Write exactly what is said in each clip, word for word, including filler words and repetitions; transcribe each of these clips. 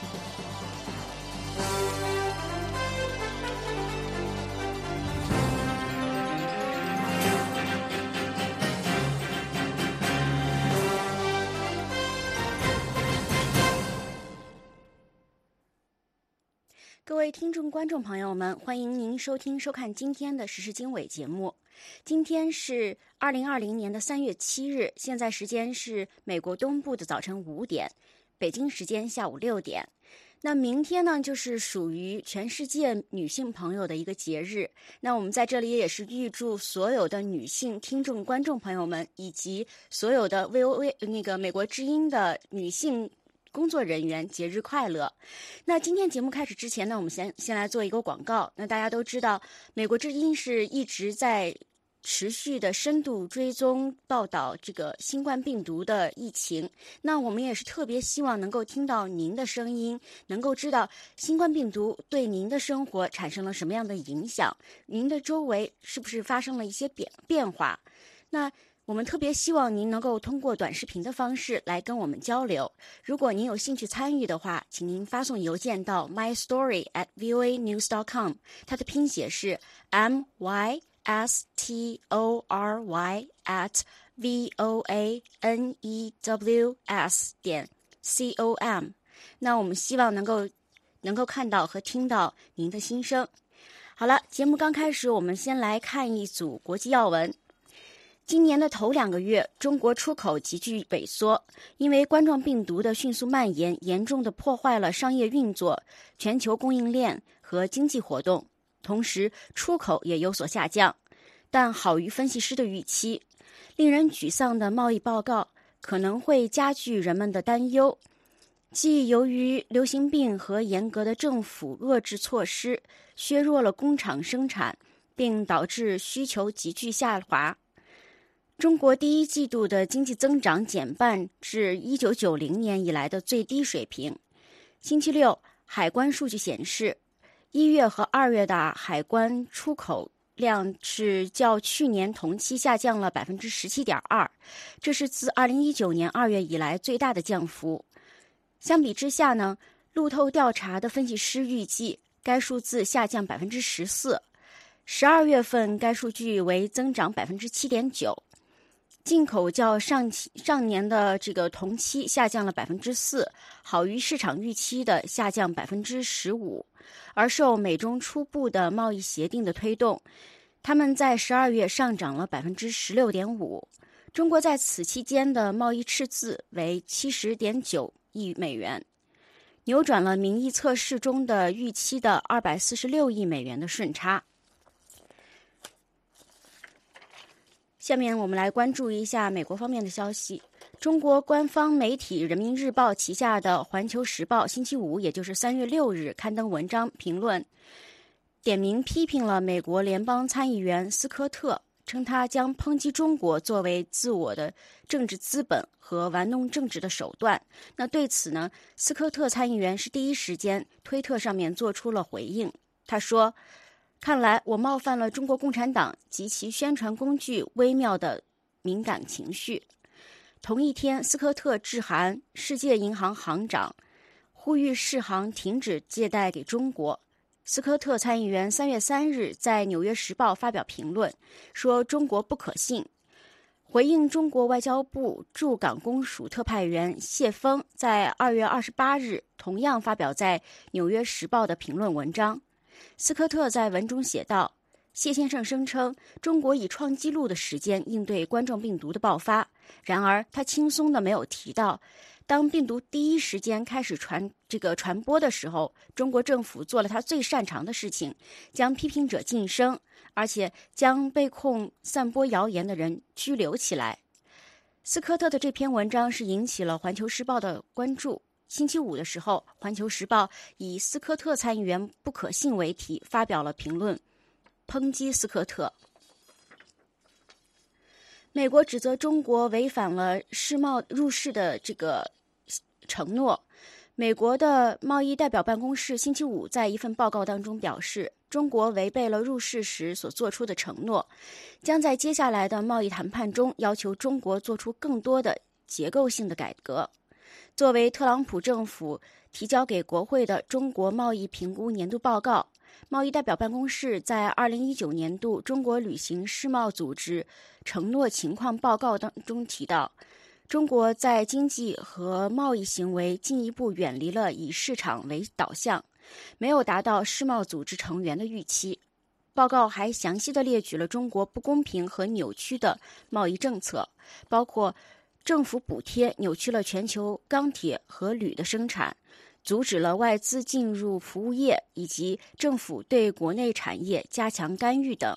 各位听众观众朋友们，欢迎您收听收看今天的时事经纬节目。今天是二零二零年的三月七日，现在时间是美国东部的早晨五点，北京时间下午六点。那明天呢，就是属于全世界女性朋友的一个节日。那我们在这里也是预祝所有的女性听众观众朋友们，以及所有的 V O A 那个美国之音的女性工作人员节日快乐。那今天节目开始之前呢，我们先先来做一个广告。那大家都知道，美国之音是一直在持续的深度追踪报道这个新冠病毒的疫情。那我们也是特别希望能够听到您的声音，能够知道新冠病毒对您的生活产生了什么样的影响，您的周围是不是发生了一些变变化。那我们特别希望您能够通过短视频的方式来跟我们交流。如果您有兴趣参与的话，请您发送邮件到 my story at v o a news dot com， 它的拼写是 m y s t o r y at v o a n e w s 点 c o m。 那我们希望能够能够看到和听到您的心声。好了，节目刚开始，我们先来看一组国际要闻。今年的头两个月，中国出口急剧萎缩，因为冠状病毒的迅速蔓延，严重地破坏了商业运作、全球供应链和经济活动，同时出口也有所下降，但好于分析师的预期。令人沮丧的贸易报告可能会加剧人们的担忧，即由于流行病和严格的政府遏制措施，削弱了工厂生产，并导致需求急剧下滑。中国第一季度的经济增长减半至一九九零年以来的最低水平。星期六，海关数据显示，一月和二月的海关出口量是较去年同期下降了百分之十七点二，这是自二零一九年二月以来最大的降幅。相比之下呢，路透调查的分析师预计该数字下降百分之十四，十二月份该数据为增长百分之七点九。进口较上期上年的这个同期下降了百分之四，好于市场预期的下降百分之十五。而受美中初步的贸易协定的推动，他们在十二月上涨了百分之十六点五。中国在此期间的贸易赤字为七十点九亿美元，扭转了民意测试中的预期的二百四十六亿美元的顺差。下面我们来关注一下美国方面的消息。中国官方媒体人民日报旗下的环球时报星期五，也就是三月六日刊登文章评论，点名批评了美国联邦参议员斯科特，称他将抨击中国作为自我的政治资本和玩弄政治的手段。那对此呢，斯科特参议员是第一时间推特上面做出了回应。他说，看来我冒犯了中国共产党及其宣传工具微妙的敏感情绪。同一天，斯科特致函世界银行行长，呼吁世行停止借贷给中国。斯科特参议员三月三日在《纽约时报》发表评论，说中国不可信。回应中国外交部驻港公署特派员谢锋在二月二十八日同样发表在《纽约时报》的评论文章。斯科特在文中写道，谢先生声称中国以创纪录的时间应对冠状病毒的爆发，然而他轻松的没有提到，当病毒第一时间开始传这个传播的时候，中国政府做了他最擅长的事情，将批评者晋升，而且将被控散播谣言的人拘留起来。斯科特的这篇文章是引起了《环球时报》的关注。星期五的时候，《环球时报》以斯科特参议员不可信为题发表了评论，抨击斯科特。美国指责中国违反了世贸入世的这个承诺。美国的贸易代表办公室星期五在一份报告当中表示，中国违背了入世时所做出的承诺，将在接下来的贸易谈判中要求中国做出更多的结构性的改革。作为特朗普政府提交给国会的中国贸易评估年度报告。贸易代表办公室在二零一九年度中国旅行世贸组织承诺情况报告当中提到，中国在经济和贸易行为进一步远离了以市场为导向，没有达到世贸组织成员的预期。报告还详细地列举了中国不公平和扭曲的贸易政策，包括政府补贴扭曲了全球钢铁和铝的生产，阻止了外资进入服务业，以及政府对国内产业加强干预等。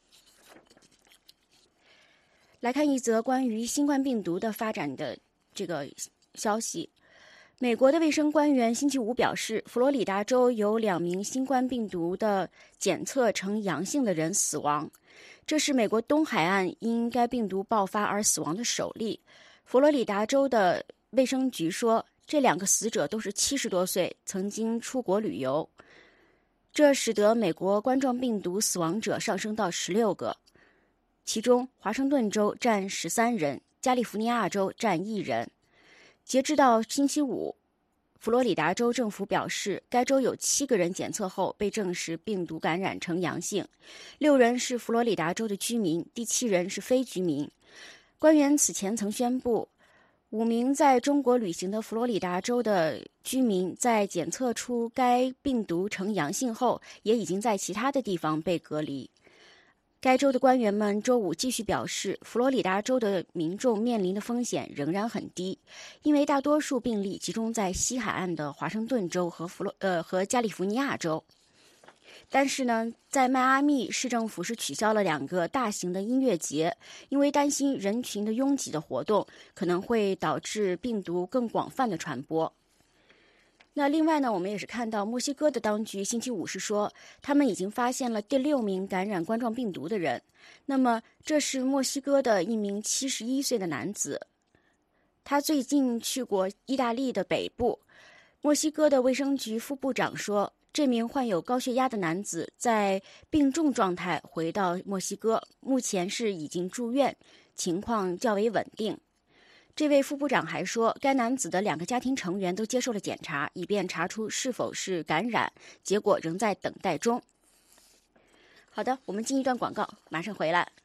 来看一则关于新冠病毒的发展的这个消息。美国的卫生官员星期五表示，佛罗里达州有两名新冠病毒的检测呈阳性的人死亡，这是美国东海岸因该病毒爆发而死亡的首例。佛罗里达州的卫生局说，这两个死者都是七十多岁，曾经出国旅游，这使得美国冠状病毒死亡者上升到十六个。其中华盛顿州占十三人，加利福尼亚州占一人。截至到星期五，佛罗里达州政府表示，该州有七个人检测后被证实病毒感染呈阳性，六人是佛罗里达州的居民，第七人是非居民。官员此前曾宣布，五名在中国旅行的佛罗里达州的居民在检测出该病毒呈阳性后，也已经在其他的地方被隔离。该州的官员们周五继续表示，佛罗里达州的民众面临的风险仍然很低，因为大多数病例集中在西海岸的华盛顿州和佛罗呃和加利福尼亚州。但是呢，在迈阿密市政府是取消了两个大型的音乐节，因为担心人群的拥挤的活动可能会导致病毒更广泛的传播。那另外呢，我们也是看到墨西哥的当局星期五是说，他们已经发现了第六名感染冠状病毒的人。那么这是墨西哥的一名七十一岁的男子，他最近去过意大利的北部。墨西哥的卫生局副部长说，这名患有高血压的男子在病重状态回到墨西哥，目前是已经住院，情况较为稳定。这位副部长还说，该男子的两个家庭成员都接受了检查，以便查出是否是感染，结果仍在等待中。好的，我们进一段广告，马上回来。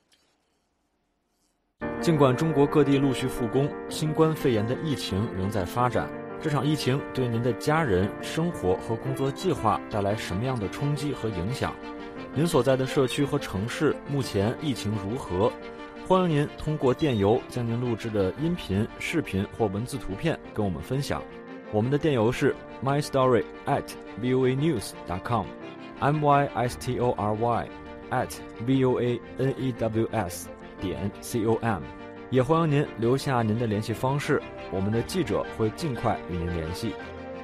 尽管中国各地陆续复工，新冠肺炎的疫情仍在发展。这场疫情对您的家人、生活和工作计划带来什么样的冲击和影响？您所在的社区和城市目前疫情如何？欢迎您通过电邮将您录制的音频、视频或文字图片跟我们分享。我们的电邮是 my story at voa news dot com m y s t o r y at voa news 点 com。也欢迎您留下您的联系方式，我们的记者会尽快与您联系。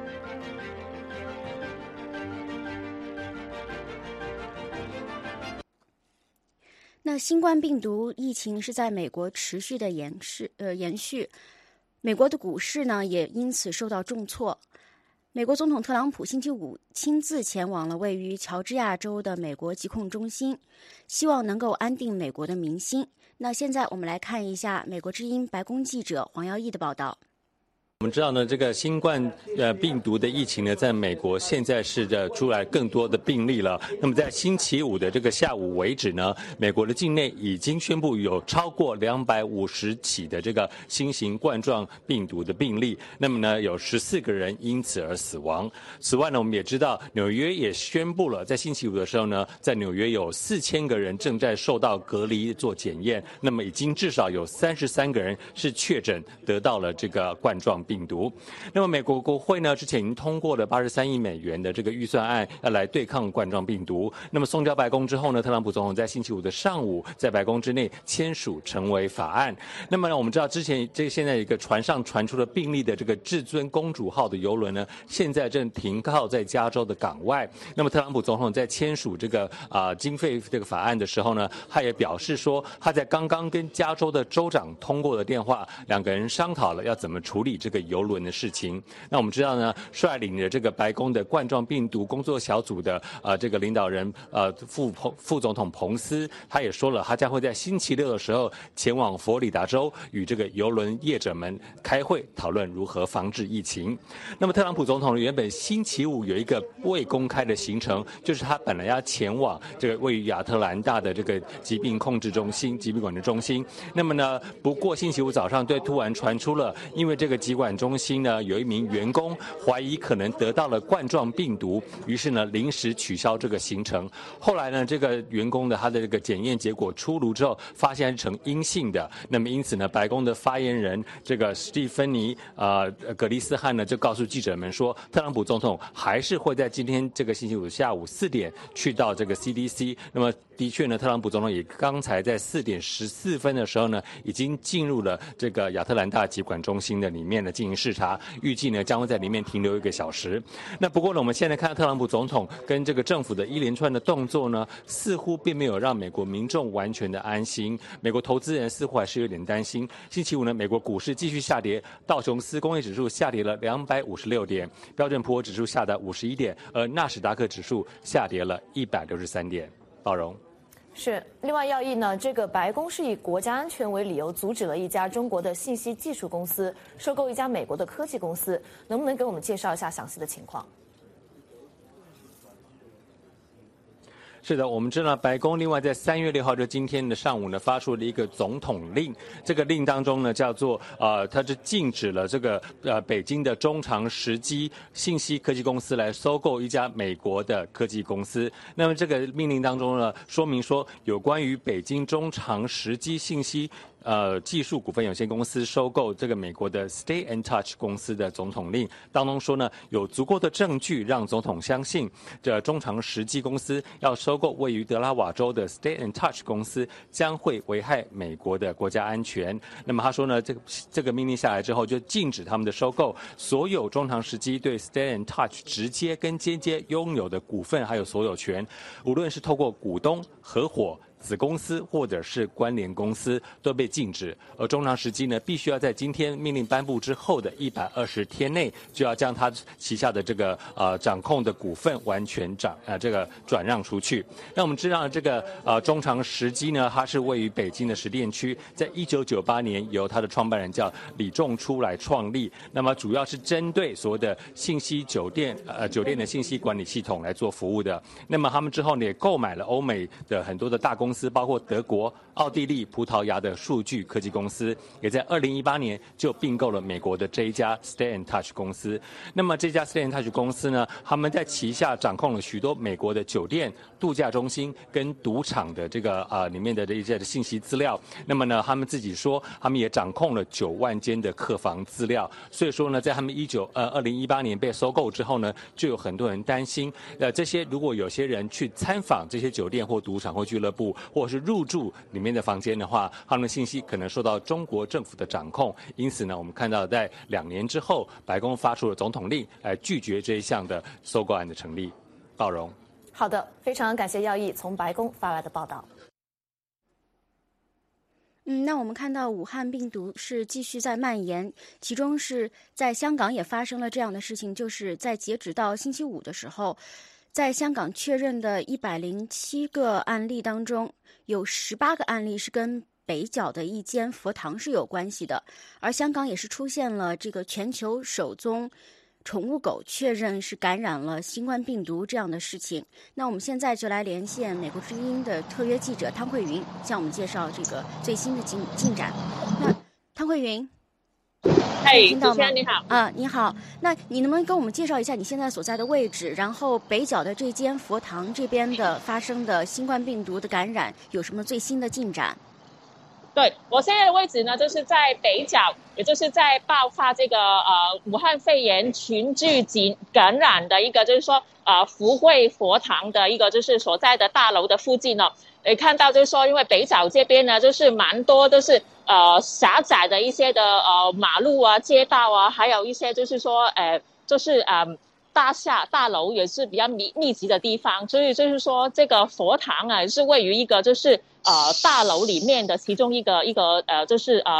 那新冠病毒疫情是在美国持续的延续，呃延续，美国的股市呢也因此受到重挫。美国总统特朗普星期五亲自前往了位于乔治亚州的美国疾控中心，希望能够安定美国的民心。那现在我们来看一下美国之音白宫记者黄耀义的报道。 我们知道呢，这个新冠呃病毒的疫情呢，在美国现在是的出来更多的病例了。那么在星期五的这个下午为止呢，美国的境内已经宣布有超过两百五十起的这个新型冠状病毒的病例。那么呢，有十四个人因此而死亡。此外呢，我们也知道纽约也宣布了，在星期五的时候呢，在纽约有四千个人正在受到隔离做检验。那么已经至少有三十三个人是确诊得到了这个冠状病毒。那么美国国会呢，之前已经通过了八十三亿美元的这个预算案，要来对抗冠状病毒。那么送交白宫之后呢，特朗普总统在星期五的上午在白宫之内签署成为法案。那么呢，我们知道之前这现在一个船上传出了病例的这个至尊公主号的邮轮呢，现在正停靠在加州的港外。那么特朗普总统在签署这个啊、呃、经费这个法案的时候呢，他也表示说，他在刚刚跟加州的州长通过了电话，两个人商讨了要怎么处理这个个邮轮的事情。那我们知道呢，率领的这个白宫的冠状病毒工作小组的呃这个领导人呃副副总统彭斯，他也说了，他将会在星期六的时候前往佛罗里达州与这个邮轮业者们开会，讨论如何防治疫情。那么特朗普总统原本星期五有一个未公开的行程，就是他本来要前往这个位于亚特兰大的这个疾病控制中心、疾病管制中心。那么呢，不过星期五早上对突然传出了，因为这个疾管中心呢有一名员工怀疑可能得到了冠状病毒，于是呢临时取消这个行程。后来呢，这个员工的他的这个检验结果出炉之后，发现成阴性的。那么因此呢，白宫的发言人这个史蒂芬妮呃葛利斯汉呢就告诉记者们说，特朗普总统还是会在今天这个星期五下午四点去到这个 C D C。那么的确呢，特朗普总统也刚才在四点十四分的时候呢，已经进入了这个亚特兰大疾管中心的里面呢进行视察，预计呢将会在里面停留一个小时。那不过呢，我们现在看到特朗普总统跟这个政府的一连串的动作呢，似乎并没有让美国民众完全的安心。美国投资人似乎还是有点担心。星期五呢，美国股市继续下跌，道琼斯工业指数下跌了两百五十六点，标准普尔指数下跌五十一点，而纳史达克指数下跌了一百六十三点。包容。 是，另外要义呢，这个白宫是以国家安全为理由，阻止了一家中国的信息技术公司收购一家美国的科技公司，能不能给我们介绍一下详细的情况？ 是的，我们知道白宫另外在三月六号就今天的上午呢发出了一个总统令，这个令当中呢叫做呃，它是禁止了这个呃北京的中长时机信息科技公司来收购一家美国的科技公司。那么这个命令当中呢说明说，有关于北京中长时机信息呃，技术股份有限公司收购这个美国的 Stay and Touch 公司的总统令当中说呢，有足够的证据让总统相信，这中长时机公司要收购位于德拉瓦州的 Stay and Touch 公司将会危害美国的国家安全。那么他说呢，这个这个命令下来之后，就禁止他们的收购，所有中长时机对 Stay and Touch 直接跟间接拥有的股份还有所有权，无论是透过股东、合伙、子公司或者是关联公司都被禁止，而中长时机呢，必须要在今天命令颁布之后的一百二十天内，就要将他旗下的这个呃掌控的股份完全转呃这个转让出去。那我们知道这个呃中长时机呢，它是位于北京的石碇区，在一九九八年由它的创办人叫李仲初来创立。那么主要是针对所谓的信息酒店呃酒店的信息管理系统来做服务的。那么他们之后呢，也购买了欧美的很多的大公司。公司包括德国、奥地利、葡萄牙的数据科技公司，也在二零一八年就并购了美国的这一家 Stay and Touch 公司。那么这家 Stay and Touch 公司呢，他们在旗下掌控了许多美国的酒店、度假中心跟赌场的这个呃里面的这一些的信息资料。那么呢，他们自己说，他们也掌控了九万间的客房资料。所以说呢，在他们一九呃二零一八年被收购之后呢，就有很多人担心，呃，这些如果有些人去参访这些酒店或赌场或俱乐部，或者是入住里面的房间的话，他们的信息可能受到中国政府的掌控。因此呢，我们看到在两年之后，白宫发出了总统令来拒绝这一项的收购案的成立。包容。 好的，非常感谢耀义从白宫发来的报道。 嗯，那我们看到武汉病毒是继续在蔓延，其中是在香港也发生了这样的事情，就是在截止到星期五的时候，在香港确认的一百零七个案例当中，有十八个案例是跟北角的一间佛堂是有关系的，而香港也是出现了这个全球首宗宠物狗确认是感染了新冠病毒这样的事情。那我们现在就来连线美国之音的特约记者汤慧云，向我们介绍这个最新的进进展。那汤慧云， 嗨， 听到吗？ 主持人你好。 啊，你好。那你能不能跟我们介绍一下你现在所在的位置？然后北角的这间佛堂这边的发生的新冠病毒的感染有什么最新的进展？ 对，我现在的位置呢，就是在北角，也就是在爆发这个呃武汉肺炎群聚集感染的一个，就是说呃福慧佛堂的一个就是所在的大楼的附近呢。可以看到就是说，因为北角这边呢，就是蛮多都是呃狭窄的一些的呃马路啊、街道啊，还有一些就是说呃就是呃大厦大楼也是比较密密集的地方，所以就是说这个佛堂啊是位于一个就是呃大楼里面的其中一个一个呃就是呃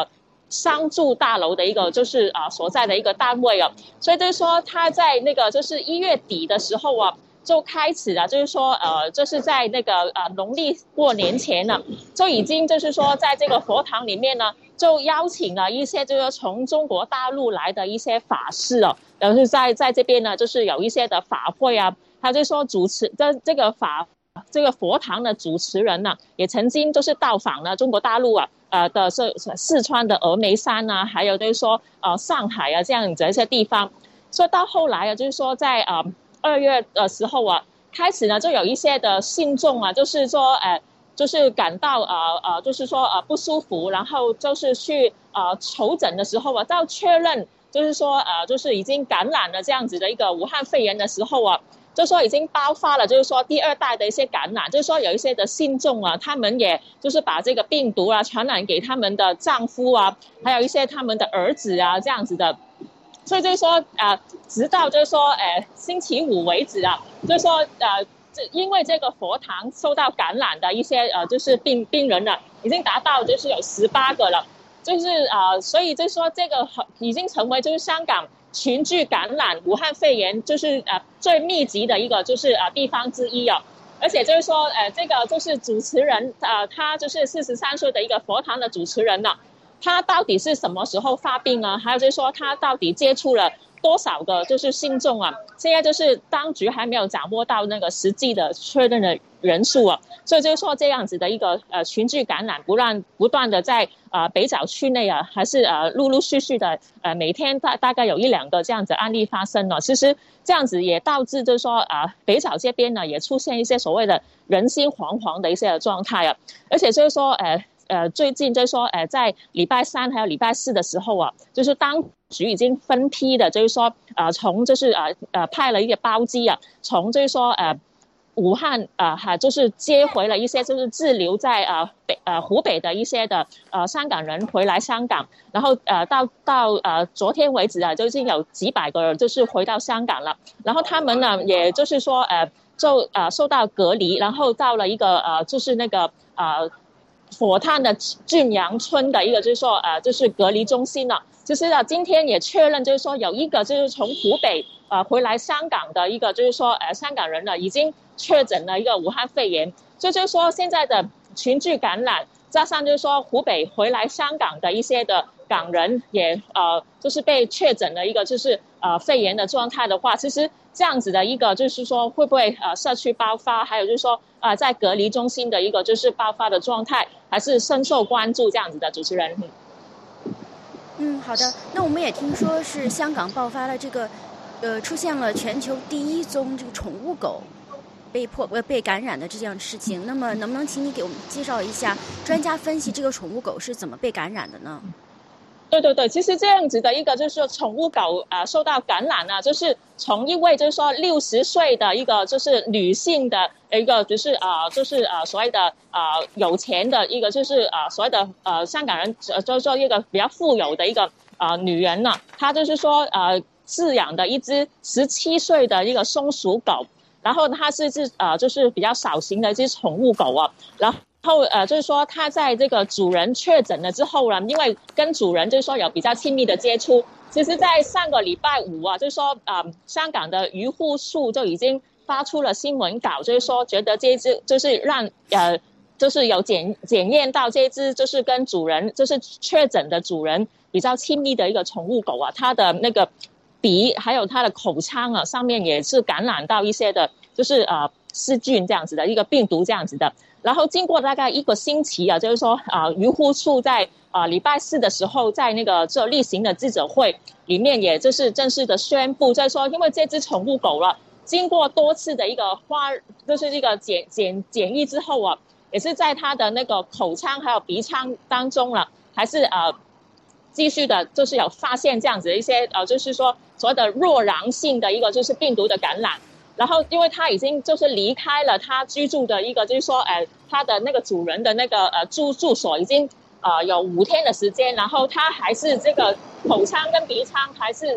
商住大楼的一个就是啊所在的一个单位啊，所以就是说他在那个就是一月底的时候啊。就开始了，就是说，呃，就是在那个呃农历过年前呢，就已经就是说，在这个佛堂里面呢，就邀请了一些就是从中国大陆来的一些法师哦，然后在在这边呢，就是有一些的法会啊，他就说主持这这个法这个佛堂的主持人呢，也曾经就是到访了中国大陆啊，呃的是四川的峨眉山啊，还有就是说呃上海啊这样子一些地方，所以到后来啊，就是说在呃。二月的时候啊，开始呢就有一些的信众啊，就是说，呃，就是感到呃呃，就是说呃不舒服，然后就是去呃求诊的时候啊，到确认就是说呃就是已经感染了这样子的一个武汉肺炎的时候啊，就说已经爆发了，就是说第二代的一些感染，就是说有一些的信众啊，他们也就是把这个病毒啊传染给他们的丈夫啊，还有一些他们的儿子啊这样子的。所以就是说，呃，直到就是说，呃，星期五为止啊，就是说，呃，因为这个佛堂受到感染的一些呃，就是病病人呢，已经达到就是有十八个了，就是呃，所以就是说，这个已经成为就是香港群聚感染武汉肺炎就是呃最密集的一个就是呃地方之一啊。而且就是说，呃，这个就是主持人，呃，他就是四十三岁的一个佛堂的主持人呢。他到底是什么时候发病呢？还有就是说他到底接触了多少个就是信众啊？现在就是当局还没有掌握到那个实际的确认的人数啊，所以就是说这样子的一个呃群聚感染不断不断的在呃北角区内啊，还是呃陆陆续续的呃每天大大概有一两个这样子案例发生了。其实这样子也导致就是说啊、呃、北角这边呢也出现一些所谓的人心惶惶的一些状态啊，而且就是说呃。呃，最近就是说，呃，在礼拜三还有礼拜四的时候啊，就是当局已经分批的，就是说，呃，从就是呃呃派了一个包机啊，从就是说呃武汉啊哈、呃，就是接回了一些就是滞留在呃北呃湖北的一些的呃香港人回来香港，然后呃到到呃昨天为止啊，就已经有几百个人就是回到香港了，然后他们呢，也就是说呃就呃受到隔离，然后到了一个呃就是那个呃。火炭的俊阳村的一个就是说呃就是隔离中心了，就是啊今天也确认就是说有一个就是从湖北呃回来香港的一个就是说呃香港人呢已经确诊了一个武汉肺炎，所以就是说现在的群聚感染加上就是说湖北回来香港的一些的港人也呃就是被确诊了一个就是呃肺炎的状态的话，其实这样子的一个就是说会不会呃社区爆发，还有就是说呃在隔离中心的一个就是爆发的状态，还是深受关注这样子的。主持人， 嗯，好的。那我们也听说是香港爆发了这个，呃，出现了全球第一宗这个宠物狗被迫呃被感染的这样事情。那么，能不能请你给我们介绍一下，专家分析这个宠物狗是怎么被感染的呢？ 对对对，其实这样子的一个就是说宠物狗啊、呃、受到感染呢，就是从一位就是说六十岁的一个就是女性的一个就是啊、呃、就是呃所谓的啊、呃、有钱的一个就是啊、呃、所谓的呃香港人呃就是说一个比较富有的一个啊、呃、女人呢，她就是说呃饲养的一只十七岁的一个松鼠狗，然后它是只呃就是比较小型的一只宠物狗啊，然后。然后呃，就是说它在这个主人确诊了之后呢，因为跟主人就是说有比较亲密的接触，其实在上个礼拜五啊，就是说呃，香港的渔护署就已经发出了新闻稿，就是说觉得这一只就是让呃，就是有检检验到这一只就是跟主人就是确诊的主人比较亲密的一个宠物狗啊，它的那个鼻还有它的口腔啊上面也是感染到一些的，就是呃细菌这样子的一个病毒这样子的。然后经过大概一个星期啊，就是说啊，渔护处在啊礼拜四的时候，在那个这例行的记者会里面，也就是正式的宣布，就是说，因为这只宠物狗了，经过多次的一个花，就是一个检检检疫之后啊，也是在它的那个口腔还有鼻腔当中了，还是呃继续的，就是有发现这样子的一些呃，就是说所谓的弱囊性的一个就是病毒的感染。然后，因为他已经就是离开了他居住的一个，就是说，呃，他的那个主人的那个呃住住所已经呃有五天的时间，然后他还是这个口腔跟鼻腔还是呃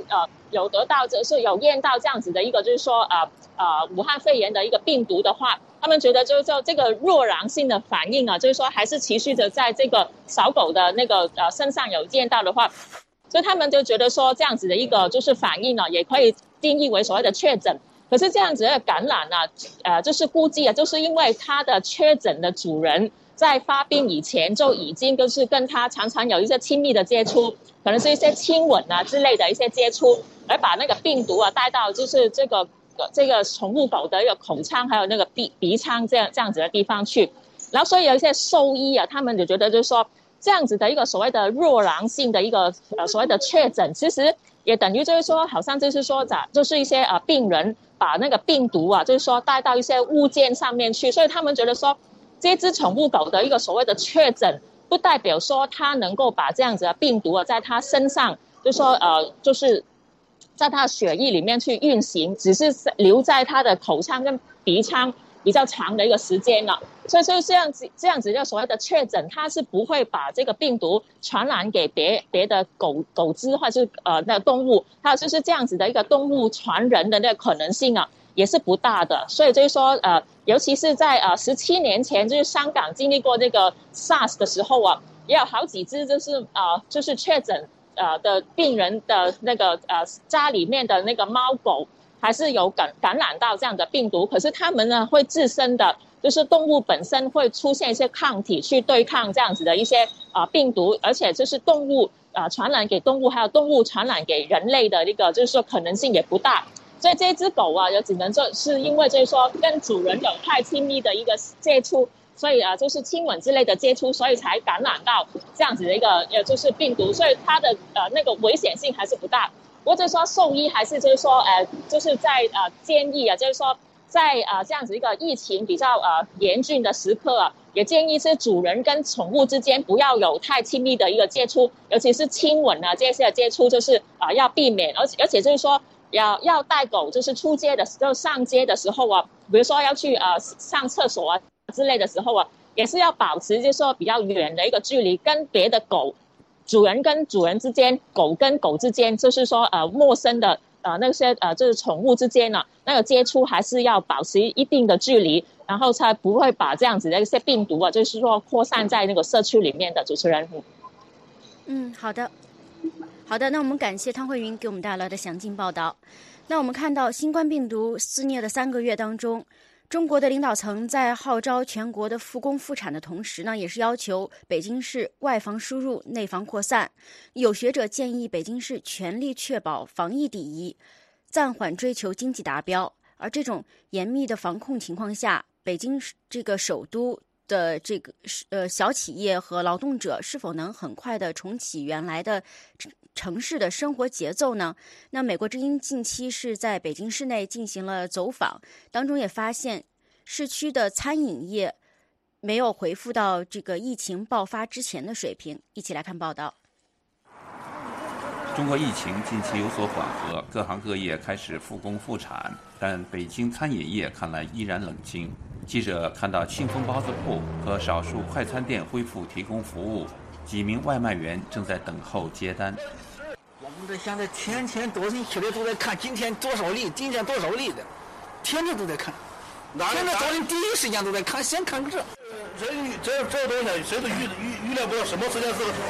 有得到就是有验到这样子的一个就是说呃呃武汉肺炎的一个病毒的话，他们觉得就是说这个弱囊性的反应啊，就是说还是持续着在这个小狗的那个呃身上有验到的话，所以他们就觉得说这样子的一个就是反应呢，也可以定义为所谓的确诊。可是这样子的感染呢、啊，呃，就是估计啊，就是因为它的确诊的主人在发病以前就已经就是跟他常常有一些亲密的接触，可能是一些亲吻啊之类的一些接触，而把那个病毒啊带到就是这个这个宠物狗的一个口腔还有那个鼻鼻腔这样这样子的地方去。然后所以有一些兽医啊，他们就觉得就是说这样子的一个所谓的弱囊性的一个呃所谓的确诊，其实也等于就是说好像就是说咋就是一些呃病人把那个病毒啊，就是说带到一些物件上面去，所以他们觉得说，这只宠物狗的一个所谓的确诊，不代表说它能够把这样子的病毒啊，在它身上，就是说呃，就是在它血液里面去运行，只是留在它的口腔跟鼻腔比较长的一个时间了。所以就是这样子，这样子的所谓的确诊，它是不会把这个病毒传染给别别的狗狗只或者是呃那个动物，还有就是这样子的一个动物传人的那个可能性啊，也是不大的。所以就是说呃，尤其是在呃十七年前，就是香港经历过这个 SARS 的时候啊，也有好几只就是呃就是确诊呃的病人的那个呃家里面的那个猫狗还是有感感染到这样的病毒，可是它们呢会自身的。就是动物本身会出现一些抗体去对抗这样子的一些啊、呃、病毒，而且就是动物啊、呃、传染给动物，还有动物传染给人类的一个就是说可能性也不大。所以这只狗啊，也只能说是因为就是说跟主人有太亲密的一个接触，所以啊就是亲吻之类的接触，所以才感染到这样子的一个呃就是病毒，所以它的呃那个危险性还是不大。不过就是说兽医还是就是说呃就是在呃建议啊，就是说。在啊、呃、这样子一个疫情比较呃严峻的时刻啊，也建议是主人跟宠物之间不要有太亲密的一个接触，尤其是亲吻啊这些的接触，就是啊、呃、要避免，而且而且就是说要要带狗就是出街的时候上街的时候啊，比如说要去呃上厕所啊之类的时候啊，也是要保持就是说比较远的一个距离，跟别的狗，主人跟主人之间，狗跟狗之间，就是说呃陌生的。呃，那些呃，就是宠物之间呢、啊，那个接触还是要保持一定的距离，然后才不会把这样子的一些病毒啊，就是说扩散在那个社区里面的。主持人， 嗯，好的，好的，那我们感谢汤慧云给我们带来的详尽报道。那我们看到新冠病毒肆虐的三个月当中，中国的领导层在号召全国的复工复产的同时呢，也是要求北京市外防输入、内防扩散。有学者建议北京市全力确保防疫第一，暂缓追求经济达标。而这种严密的防控情况下，北京这个首都的这个呃小企业和劳动者是否能很快的重启原来的城市的生活节奏呢？那美国之音近期是在北京市内进行了走访，当中也发现市区的餐饮业没有恢复到这个疫情爆发之前的水平。一起来看报道。 中国疫情近期有所缓和，各行各业开始复工复产，但北京餐饮业看来依然冷清。记者看到庆丰包子铺和少数快餐店恢复提供服务，几名外卖员正在等候接单。 我们这现在天天多人起来都在看今天多少例，今天多少例的，天天都在看。现在早晨第一时间都在看，先看这。 这这这东西谁都预预预料不到什么时间是个头，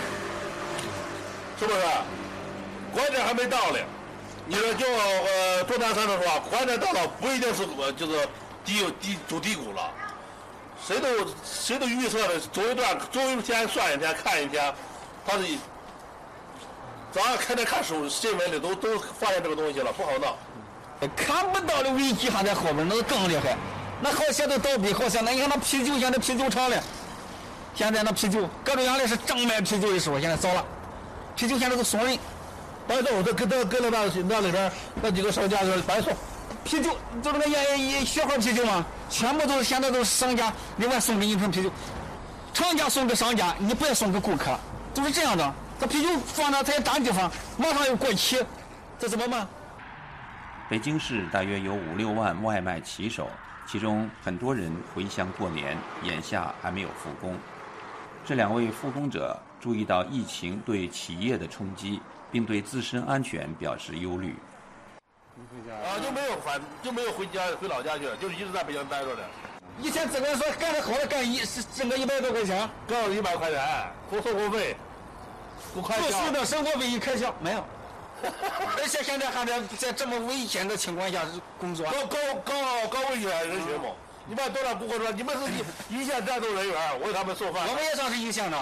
是不是？关键还没到呢。你说就呃做单山的话，关键到了不一定是呃就是低低走低谷了。谁都谁都预测的走一段走一天算一天看一天，他是早上开天看手新闻里都都发现这个东西了，不好闹。 看不到的危机还在后边，那更厉害。那好些都倒闭，好些那你看那啤酒，现在啤酒厂了，现在那啤酒，各种原来是正卖啤酒的时候，现在少了，啤酒现在都送人。 白送，这跟这跟了那那里边那几个商家是白送。 啤酒就那个烟雪花啤酒嘛，全部都是现在都是商家另外送给你一瓶啤酒，厂家送给商家，你不要送给顾客，都是这样的。这啤酒放那它也占地方，马上又过期，这怎么办？ 北京市大约有五六万外卖骑手，其中很多人回乡过年，眼下还没有复工。这两位复工者注意到疫情对企业的冲击， 并对自身安全表示忧虑。 啊，就没有返，就没有回家回老家去了，就是一直在北京待着的。 以前这个人说干得好的干一挣个一百多块钱， 干了一百块钱，付生活费，付开销。 住宿的生活费一开销没有。而且现在还在在这么危险的情况下工作， 高高高高危险人群嘛。你把多少顾客说你们是一一线战斗人员，为他们做饭。 我们也算是一线的，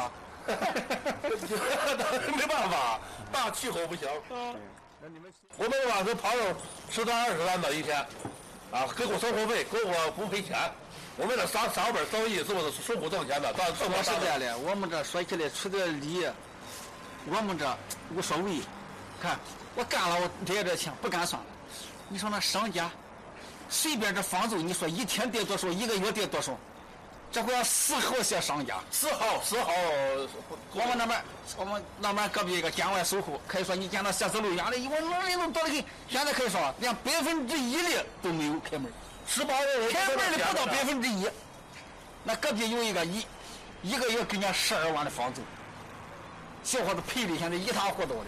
没办法，大气候不行。我们晚上跑了十单二十单的一天，啊，给我生活费，给我不赔钱。我们这上上本生意是不是辛苦挣钱的？但说实在的，我们这说起来出点力，我们这无所谓。看我干了，我这这钱不敢算了。你说那商家，随便这房租，你说一天跌多少，一个月跌多少，这会要丝毫些商家。 丝毫丝毫。 我们那边，我们那边隔壁一个建外售后，可以说你见到写字楼原来我那人都多得很，现在可以说连百分之一的都没有开门， 十八个人开门的不到百分之一。那隔壁有一个一一个月给人家十二万的房租，小伙子赔的现在一塌糊涂的。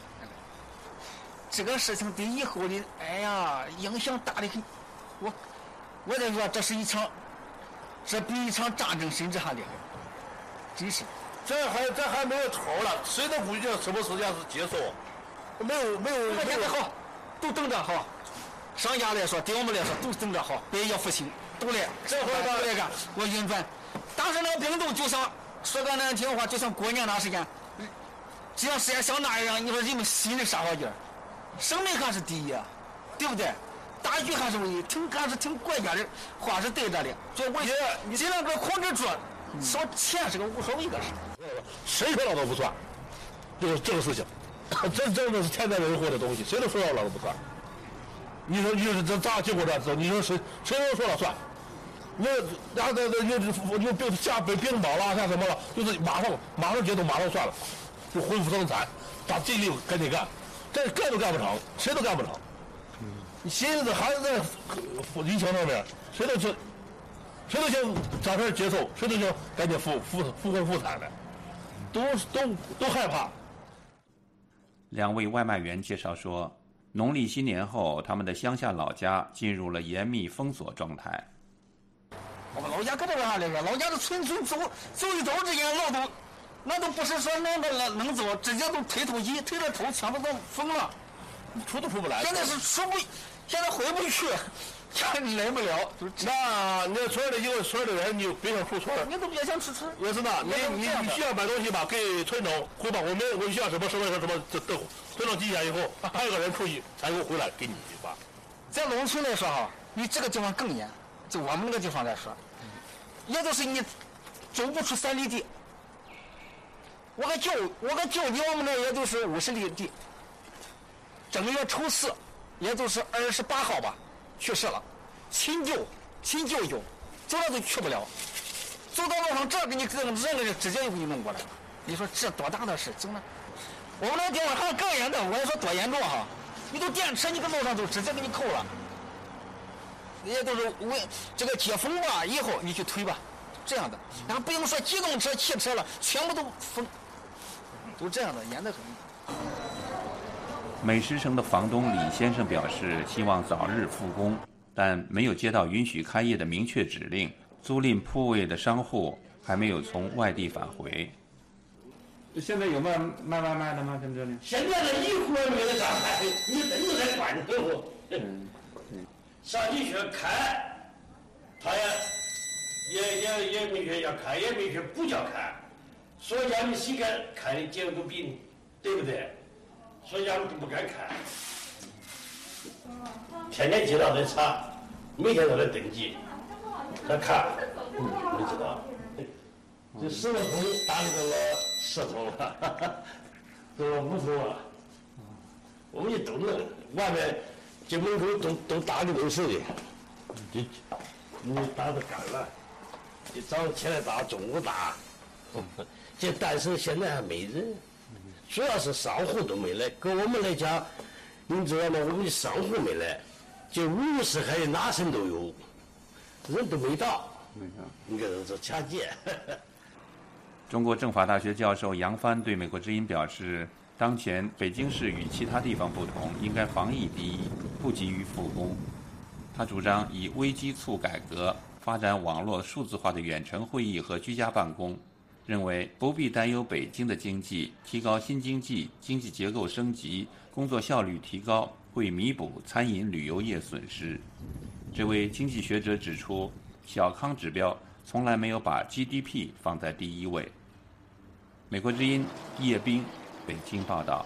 这个事情对以后的，哎呀，影响大的很。我，我在说这是一场，这比一场战争甚至还厉害，真是。 这还这还没有头了，谁都估计什么时间是结束？没有没有。 现在好，都等着好。商家来说，对我们来说都等着好，百业复兴，都来，这会儿都来干，我运转。当时那个病毒就像说个难听话，就像过年那时间，只要时间像那样，你说人们心里啥好劲儿？生命还是第一，对不对？大局还是唯一，听还是听国家的话是对着的。所以我觉得你尽量给控制住，少钱是个无所谓的事。 谁说了都不算，这个这个事情，这真的是天灾人祸的东西，谁都说了都不算。你说你说这咋经过这之后，你说谁谁都说了算？你然后这这又又病下被病倒了，像什么了，就是马上马上决定马上算了，就恢复生产，把尽力赶紧干。这干都干不成，谁都干不成。你现在还是在疫情上面，谁都是，谁都想早点接受，谁都想赶紧复复复工复产的，都都都害怕。 两位外卖员介绍说，农历新年后，他们的乡下老家进入了严密封锁状态。 我们老家可不啥来着，老家的村村走走一走之间，老都。那都不是说能能能走，直接都推土机，推着头全部都封了， 出都出不来。 现在是出不，现在回不去，现在来不了。 那你村里一个村的人，你就别想出村， 你都别想出村。 也是的，你你你需要买东西吧，给村长汇报，我们我需要什么什么什么这这，村长几天以后，还有个人出去才给我回来给你吧。 在农村来说哈，你这个地方更严，就我们那个地方来说，也就是你走不出三里地。我个舅，我个舅离我们那也就是五十里地。正月初四，也就是二十八号吧，去世了。亲舅，亲舅舅，走了都去不了。走到路上，这给你这个人个直接就给你弄过来了。你说这多大的事？走了，我们那地方还更严重，我跟你说多严重哈！你都电车，你搁路上都直接给你扣了。也都是为这个解封吧，以后你去推吧，这样的。然后不用说机动车、汽车了，全部都封。都这样的，严得很。 美食城的房东李先生表示，希望早日复工，但没有接到允许开业的明确指令。租赁铺位的商户还没有从外地返回。 现在有卖卖外卖的吗？在这里？ 现在的一户没得干卖，你真的在管着我。嗯嗯。上去去开，他也也也也没说要开，也没说不叫开。所以俺们谁敢开的结果比你，对不对？所以俺们都不敢开。天天接到的查，每天都在登记，他看，嗯，你知道，这十个桶打理到了十桶了，都五桶了。我们也都能，外面这门口都都打的都是的，就你打的干了，你早上起来打，中午打。这但是现在还没人，主要是商户都没来。跟我们来讲，你知道吗？我们的商户没来，就五十还有哪省都有，人都没到。没到，你看这抢劫。 中国政法大学教授杨帆对美国之音表示， 当前北京市与其他地方不同，应该防疫第一，不急于复工。他主张以危机促改革，发展网络数字化的远程会议和居家办公，认为不必担忧北京的经济，提高新经济、经济结构升级、工作效率提高，会弥补餐饮旅游业损失。这位经济学者指出，小康指标从来没有把 G D P 放在第一位。美国之音叶冰北京报道。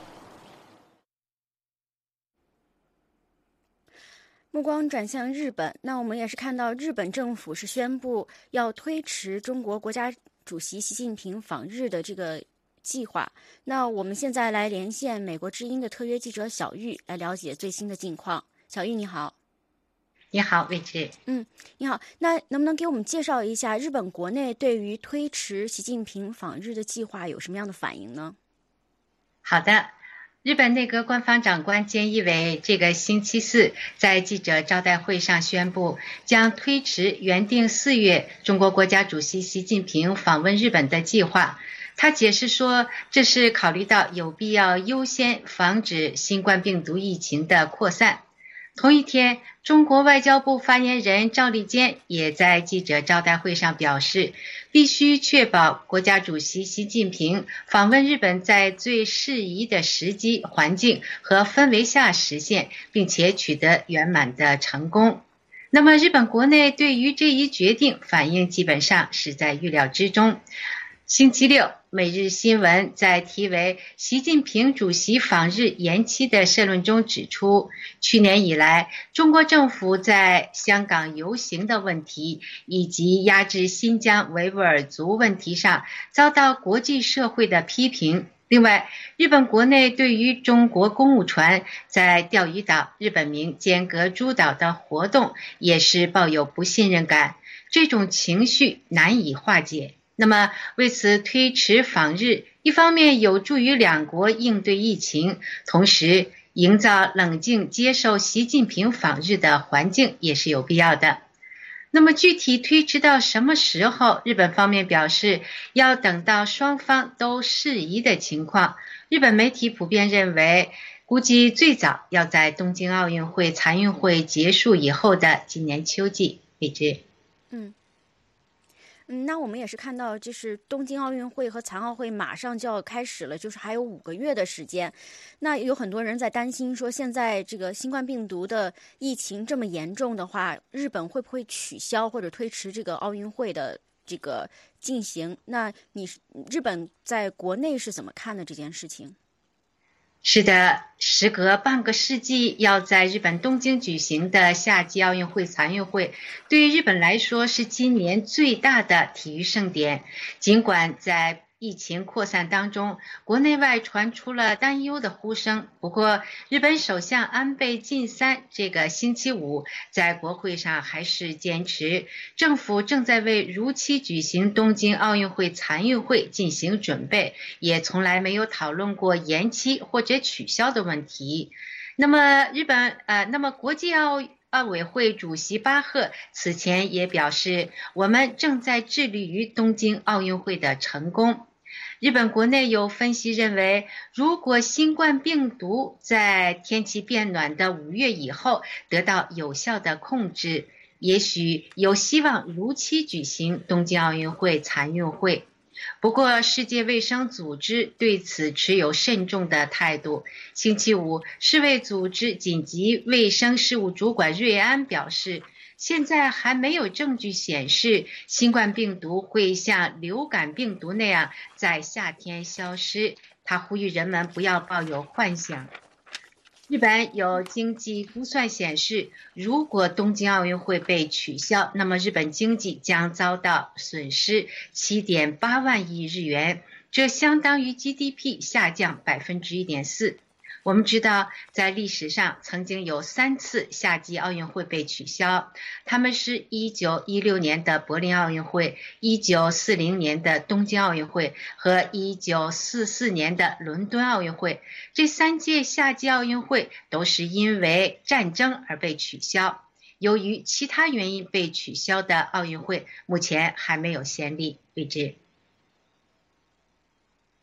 目光转向日本，那我们也是看到日本政府是宣布要推迟中国国家主席习近平访日的这个计划。那我们现在来连线美国之音的特约记者小玉，来了解最新的近况。小玉你好。 你好，魏志。 嗯，你好。那能不能给我们介绍一下日本国内对于推迟习近平访日的计划有什么样的反应呢？ 好的。日本内阁官方长官菅义伟这个星期四在记者招待会上宣布，将推迟原定四月中国国家主席习近平访问日本的计划。他解释说，这是考虑到有必要优先防止新冠病毒疫情的扩散。同一天，中国外交部发言人赵立坚也在记者招待会上表示，必须确保国家主席习近平访问日本在最适宜的时机、环境和氛围下实现，并且取得圆满的成功。那么日本国内对于这一决定反应基本上是在预料之中。星期六，每日新闻在题为习近平主席访日延期的社论中指出，去年以来，中国政府在香港游行的问题以及压制新疆维吾尔族问题上遭到国际社会的批评。另外，日本国内对于中国公务船在钓鱼岛日本名尖阁诸岛的活动也是抱有不信任感，这种情绪难以化解。那么为此推迟访日，一方面有助于两国应对疫情，同时营造冷静接受习近平访日的环境也是有必要的。那么具体推迟到什么时候，日本方面表示要等到双方都适宜的情况。日本媒体普遍认为，估计最早要在东京奥运会、残运会结束以后的今年秋季为止。 嗯嗯，那我们也是看到，就是东京奥运会和残奥会马上就要开始了，就是还有五个月的时间。那有很多人在担心说，现在这个新冠病毒的疫情这么严重的话，日本会不会取消或者推迟这个奥运会的这个进行？那你日本在国内是怎么看的这件事情？ 是的，时隔半个世纪要在日本东京举行的夏季奥运会、残运会，对于日本来说是今年最大的体育盛典。尽管在疫情扩散当中，国内外传出了担忧的呼声。不过，日本首相安倍晋三这个星期五在国会上还是坚持，政府正在为如期举行东京奥运会、残运会进行准备，也从来没有讨论过延期或者取消的问题。那么，日本呃，那么国际奥奥委会主席巴赫此前也表示，我们正在致力于东京奥运会的成功。日本国内有分析认为，如果新冠病毒在天气变暖的五月以后得到有效的控制，也许有希望如期举行东京奥运会、残运会。不过，世界卫生组织对此持有慎重的态度。星期五，世卫组织紧急卫生事务主管瑞安表示，现在还没有证据显示新冠病毒会像流感病毒那样在夏天消失。他呼吁人们不要抱有幻想。日本有经济估算显示，如果东京奥运会被取消，那么日本经济将遭到损失 七点八万亿日元，这相当于 G D P 下降 百分之一点四。我们知道，在历史上曾经有三次夏季奥运会被取消，他们是一九一六年的柏林奥运会、一九四零年的东京奥运会和一九四四年的伦敦奥运会。这三届夏季奥运会都是因为战争而被取消。由于其他原因被取消的奥运会，目前还没有先例为之。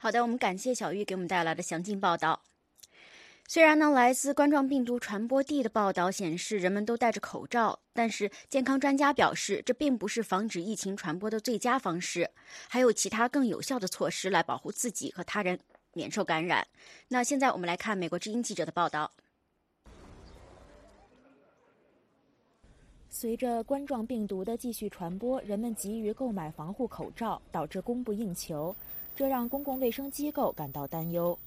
好的，我们感谢小玉给我们带来的详尽报道。虽然呢，来自冠状病毒传播地的报道显示人们都戴着口罩，但是健康专家表示，这并不是防止疫情传播的最佳方式，还有其他更有效的措施来保护自己和他人免受感染。那现在我们来看美国之音记者的报道。 随着冠状病毒的继续传播，人们急于购买防护口罩，导致供不应求，这让公共卫生机构感到担忧。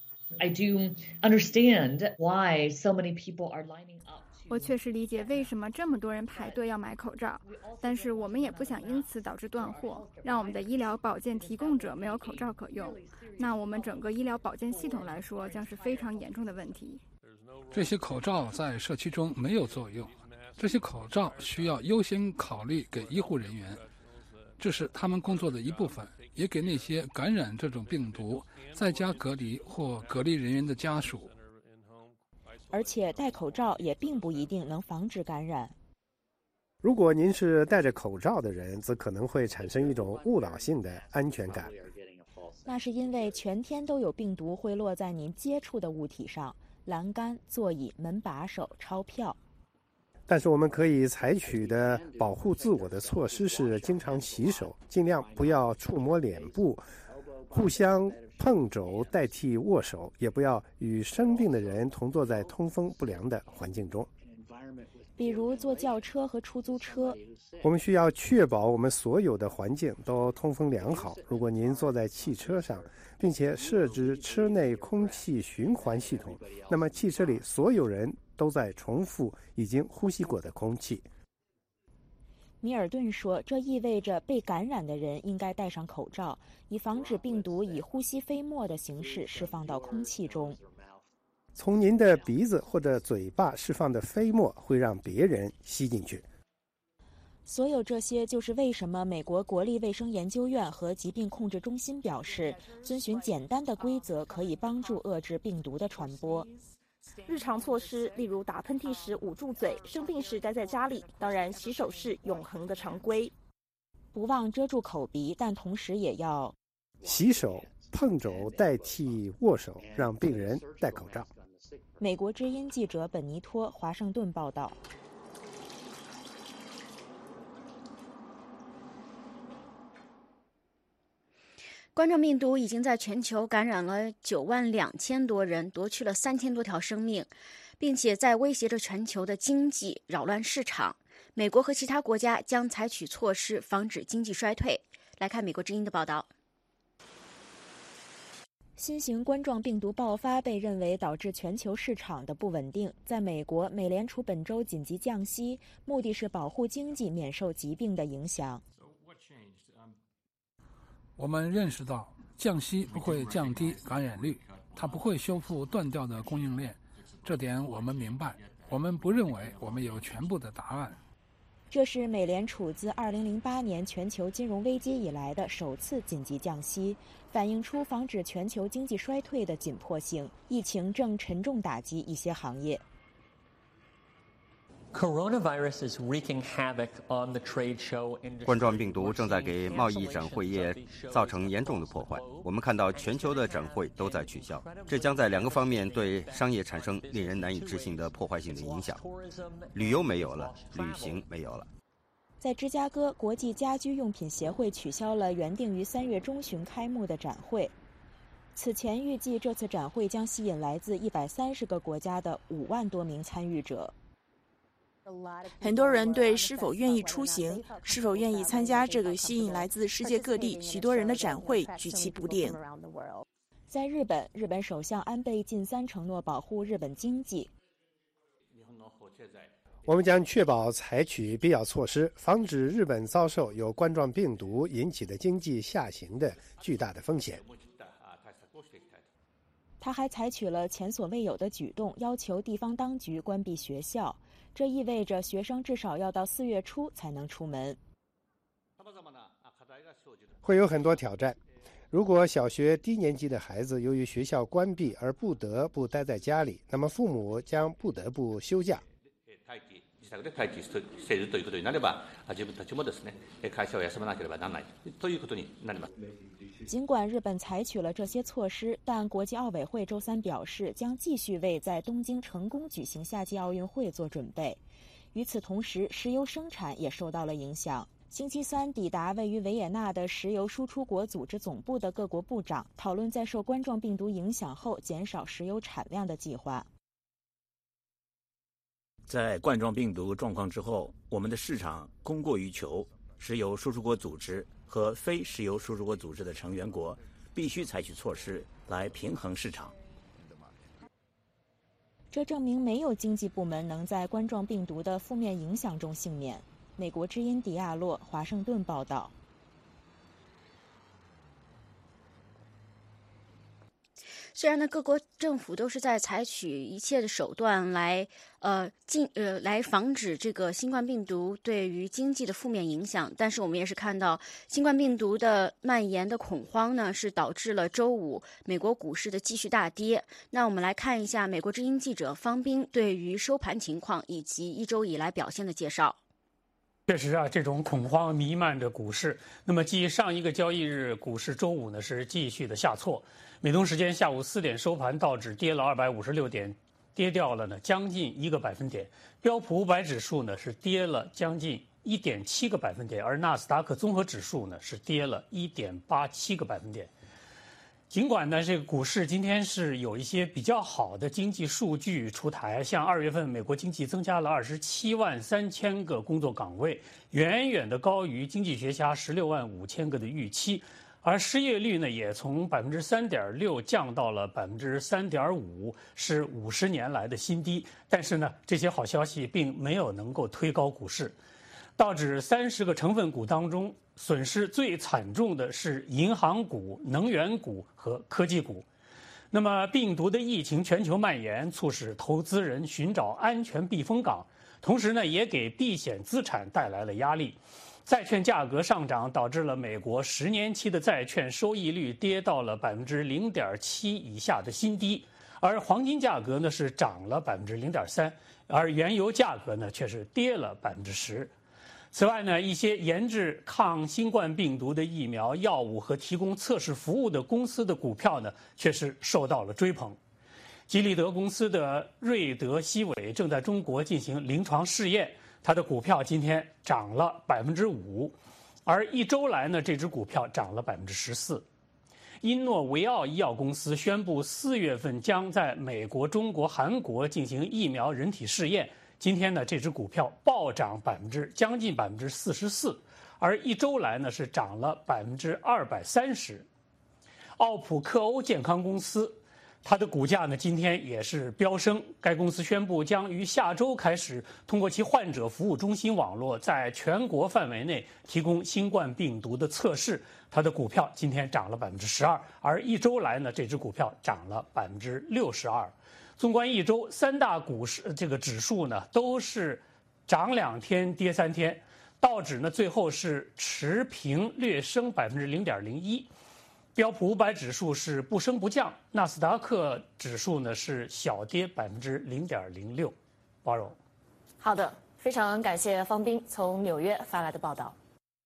I do understand why so many people are lining up. 我确实理解为什么这么多人排队要买口罩，但是我们也不想因此导致断货，让我们的医疗保健提供者没有口罩可用。那我们整个医疗保健系统来说，将是非常严重的问题。 这些口罩在社区中没有作用，这些口罩需要优先考虑给医护人员，这是他们工作的一部分，也给那些感染这种病毒在家隔离或隔离人员的家属。 而且戴口罩也并不一定能防止感染。 如果您是戴着口罩的人，则可能会产生一种误导性的安全感。 那是因为全天都有病毒会落在您接触的物体上，栏杆、座椅、门把手、钞票。 但是我们可以采取的保护自我的措施是经常洗手，尽量不要触摸脸部，互相碰肘代替握手，也不要与生病的人同坐在通风不良的环境中。 比如坐轿车和出租车， 我们需要确保我们所有的环境都通风良好。如果您坐在汽车上，并且设置车内空气循环系统，那么汽车里所有人都在重复已经呼吸过的空气。 米尔顿说，这意味着被感染的人应该戴上口罩，以防止病毒以呼吸飞沫的形式释放到空气中。 从您的鼻子或者嘴巴释放的飞沫会让别人吸进去。 所有这些就是为什么美国国立卫生研究院和疾病控制中心表示，遵循简单的规则可以帮助遏制病毒的传播。 日常措施，例如打喷嚏时捂住嘴，生病时待在家里，当然洗手是永恒的常规。 不忘遮住口鼻，但同时也要洗手，碰肘代替握手，让病人戴口罩。 美国之音记者本尼托，华盛顿报道。 冠状病毒已经在全球感染了九万两千多人，夺去了三千多条生命，并且在威胁着全球的经济，扰乱市场。美国和其他国家将采取措施防止经济衰退。来看美国之音的报道。 新型冠状病毒爆发被认为导致全球市场的不稳定。在美国，美联储本周紧急降息，目的是保护经济免受疾病的影响。 我们认识到，降息不会降低感染率，它不会修复断掉的供应链，这点我们明白。我们不认为我们有全部的答案。 这是美联储自二零零八年全球金融危机以来的首次紧急降息，反映出防止全球经济衰退的紧迫性。疫情正沉重打击一些行业。 冠状病毒正在给贸易展会业造成严重的破坏。我们看到全球的展会都在取消，这将在两个方面对商业产生令人难以置信的破坏性的影响。旅游没有了，旅行没有了。 在芝加哥，国际家居用品协会取消了原定于三月中旬开幕的展会。此前预计这次展会将吸引来自一百三十个国家的五万多名参与者。 很多人对是否愿意出行、是否愿意参加这个吸引来自世界各地许多人的展会举棋不定。 在日本，日本首相安倍晋三承诺保护日本经济。 我们将确保采取必要措施，防止日本遭受由冠状病毒引起的经济下行的巨大的风险。 他还采取了前所未有的举动，要求地方当局关闭学校。这意味着学生至少要到四月初才能出门。 会有很多挑战。如果小学低年级的孩子由于学校关闭而不得不待在家里，那么父母将不得不休假。 会計せるということになれば、自分たちもですね、会社を休まなければならないということになります。 尽管日本采取了这些措施，但国际奥委会周三表示将继续为在东京成功举行夏季奥运会做准备。与此同时，石油生产也受到了影响。星期三抵达位于维也纳的石油输出国组织总部的各国部长讨论在受冠状病毒影响后减少石油产量的计划。 在冠状病毒状况之后，我们的市场供过于求，石油输出国组织和非石油输出国组织的成员国必须采取措施来平衡市场。 这证明没有经济部门能在冠状病毒的负面影响中幸免。美国之音迪亚洛，华盛顿报道。 虽然呢，各国政府都是在采取一切的手段来呃禁呃来防止这个新冠病毒对于经济的负面影响，但是我们也是看到新冠病毒的蔓延的恐慌呢，是导致了周五美国股市的继续大跌。那我们来看一下美国之音记者方斌对于收盘情况以及一周以来表现的介绍。 确实啊，这种恐慌弥漫着股市。那么，继上一个交易日，股市周五呢是继续的下挫。美东时间下午四点收盘，道指跌了二百五十六点，跌掉了呢将近一个百分点。标普五百指数呢是跌了将近一点七个百分点，而纳斯达克综合指数呢是跌了一点八七个百分点。尽管呢，这个股市今天是有一些比较好的经济数据出台，像二月份美国经济增加了二十七万三千个工作岗位，远远的高于经济学家十六万五千个的预期，而失业率呢也从百分之三点六降到了百分之三点五，是五十年来的新低。但是呢，这些好消息并没有能够推高股市。道指三十个成分股当中，损失最惨重的是银行股、能源股和科技股。那么，病毒的疫情全球蔓延，促使投资人寻找安全避风港，同时呢，也给避险资产带来了压力。债券价格上涨，导致了美国十年期的债券收益率跌到了百分之零点七以下的新低，而黄金价格呢是涨了百分之零点三，而原油价格呢却是跌了百分之十。此外呢，一些研制抗新冠病毒的疫苗、药物和提供测试服务的公司的股票呢，却是受到了追捧。吉利德公司的瑞德西韦正在中国进行临床试验，它的股票今天涨了百分之五，而一周来呢，这只股票涨了百分之十四。英诺维奥医药公司宣布，四月份将在美国、中国、韩国进行疫苗人体试验。今天呢，这只股票暴涨百分之将近百分之四十四，而一周来呢是涨了百分之二百三十。奥普克欧健康公司，它的股价呢今天也是飙升。该公司宣布将于下周开始通过其患者服务中心网络，在全国范围内提供新冠病毒的测试。它的股票今天涨了百分之十二，而一周来呢，这只股票涨了百分之六十二。纵观一周，三大股市这个指数呢都是涨两天跌三天，道指呢最后是持平略升百分之零点零一，标普五百指数是不升不降，纳斯达克指数呢是小跌百分之零点零六。包容。 好的，非常感谢方斌从纽约发来的报道。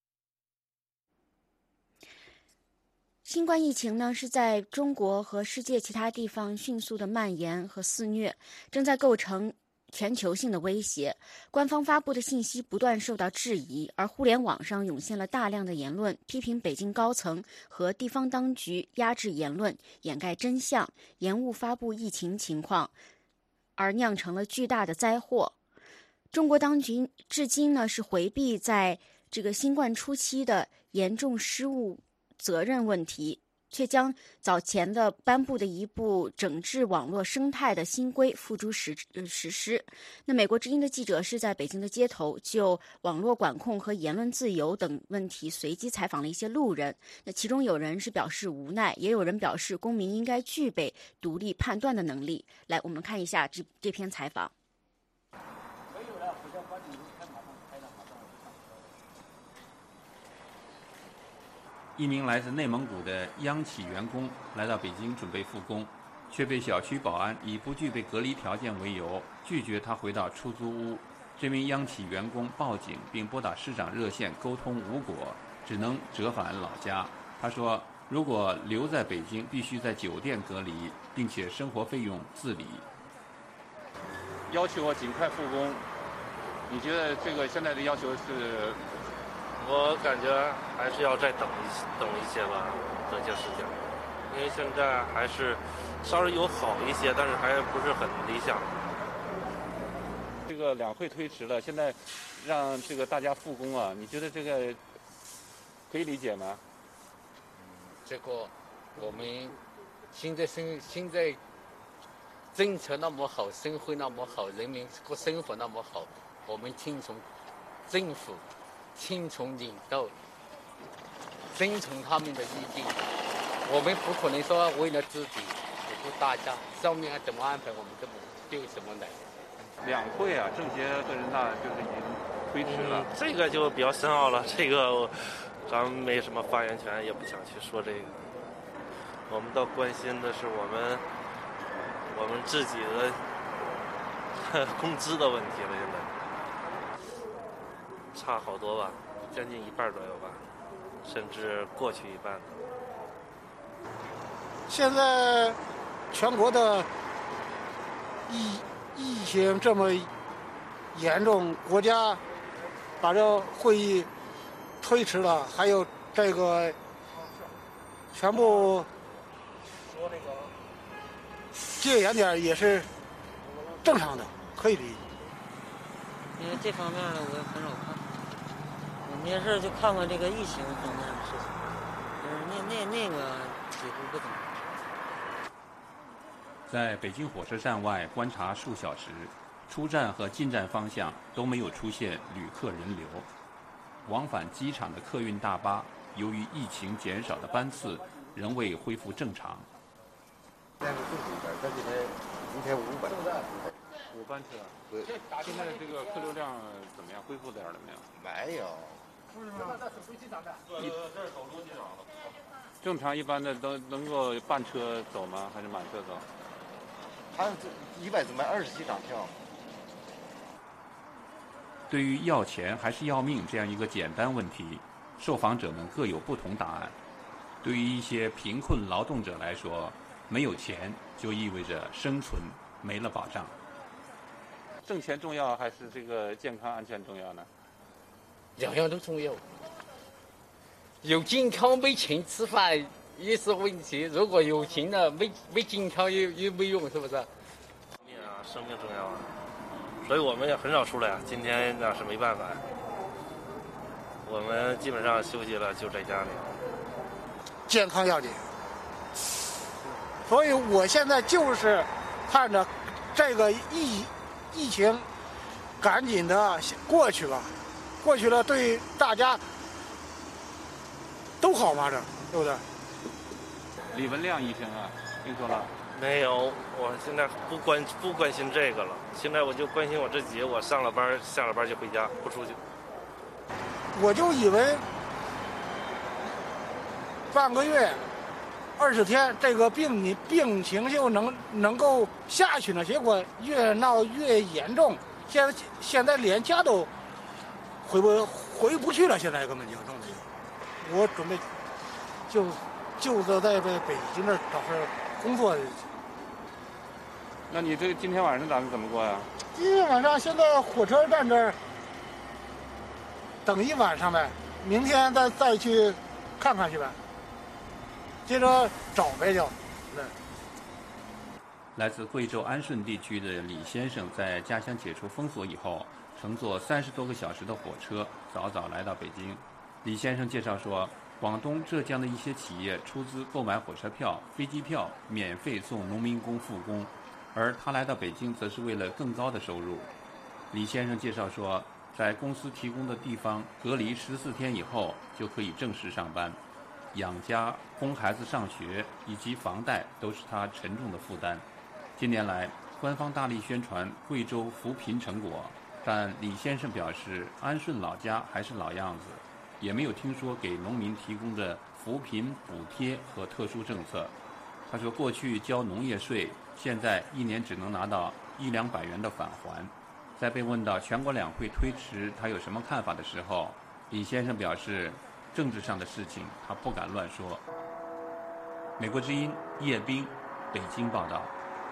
新冠疫情呢是在中国和世界其他地方迅速的蔓延和肆虐，正在构成全球性的威胁。官方发布的信息不断受到质疑，而互联网上涌现了大量的言论，批评北京高层和地方当局压制言论、掩盖真相、延误发布疫情情况，而酿成了巨大的灾祸。中国当局至今呢是回避在这个新冠初期的严重失误责任问题，却将早前的颁布的一部整治网络生态的新规付诸实实施。那美国之音的记者是在北京的街头就网络管控和言论自由等问题随机采访了一些路人，那其中有人是表示无奈，也有人表示公民应该具备独立判断的能力。来，我们看一下这这篇采访。 一名来自内蒙古的央企员工来到北京准备复工，却被小区保安以不具备隔离条件为由拒绝他回到出租屋。 这名央企员工报警并拨打市长热线沟通无果，只能折返老家。他说，如果留在北京，必须在酒店隔离，并且生活费用自理。要求我尽快复工，你觉得这个现在的要求是？ 我感觉还是要再等一等一些吧，等一些时间，因为现在还是稍微有好一些，但是还不是很理想。 这个两会推迟了，现在让这个大家复工啊，你觉得这个可以理解吗？ 这个我们现在生现在政策那么好，生活那么好，人民过生活那么好，我们听从政府，听从领导，遵从他们的意见。我们不可能说为了自己不顾大家，上面怎么安排我们怎么就什么来。 两会啊，政协和人大就是已经推迟了、 嗯。这个就比较深奥了，这个咱们没什么发言权，也不想去说这个。我们倒关心的是我们我们自己的工资的问题了，现在差好多吧，将近一半左右吧，甚至过去一半。 现在全国的疫疫情这么严重，国家把这会议推迟了，还有这个全部戒严点也是正常的，可以理解。 因为这方面呢，我也很少看，我没事就看看这个疫情方面的事情，就是那那那个几乎不怎么。 在北京火车站外观察数小时，出站和进站方向都没有出现旅客人流。往返机场的客运大巴，由于疫情减少的班次，仍未恢复正常。 现在是五百，这几天一天五百， 五班车。对。现在这个客流量怎么样？恢复点了没有？ 没有。 一正常一般的都能够半车走吗？还是满车走？ 他一百只卖二十几张票。 对于要钱还是要命这样一个简单问题，受访者们各有不同答案。对于一些贫困劳动者来说，没有钱就意味着生存没了保障。挣钱重要还是这个健康安全重要呢？ 两样都重要。有健康没钱吃饭也是问题，如果有钱了没没健康又又没用，是不是？ 生命啊，生命重要啊，所以我们也很少出来啊。今天那是没办法，我们基本上休息了，就在家里。 健康要紧，所以我现在就是看着这个疫疫情赶紧的过去吧，过去了对大家都好嘛，这对不对？ 李文亮医生啊，听说了？ 没有，我现在不关不关心这个了。现在我就关心我自己，我上了班下了班就回家，不出去。 我就以为半个月、二十天，这个病你病情就能能够下去呢，结果越闹越严重，现在现在连家都回不回不去了，现在根本就弄的。我准备就就在在北京这儿找份工作。 那你这今天晚上打算怎么过呀？ 今天晚上先在火车站这儿等一晚上呗，明天再再去看看去呗，接着找呗就。 来自贵州安顺地区的李先生，在家乡解除封锁以后，乘坐三十多个小时的火车，早早来到北京。李先生介绍说，广东、浙江的一些企业出资购买火车票、飞机票，免费送农民工复工，而他来到北京则是为了更高的收入。李先生介绍说，在公司提供的地方隔离十四天以后，就可以正式上班，养家、供孩子上学以及房贷都是他沉重的负担。近年来，官方大力宣传贵州扶贫成果，但李先生表示，安顺老家还是老样子，也没有听说给农民提供的扶贫补贴和特殊政策。他说，过去交农业税，现在一年只能拿到一两百元的返还。 在被问到全国两会推迟他有什么看法的时候，李先生表示，政治上的事情他不敢乱说。美国之音叶冰，北京报道。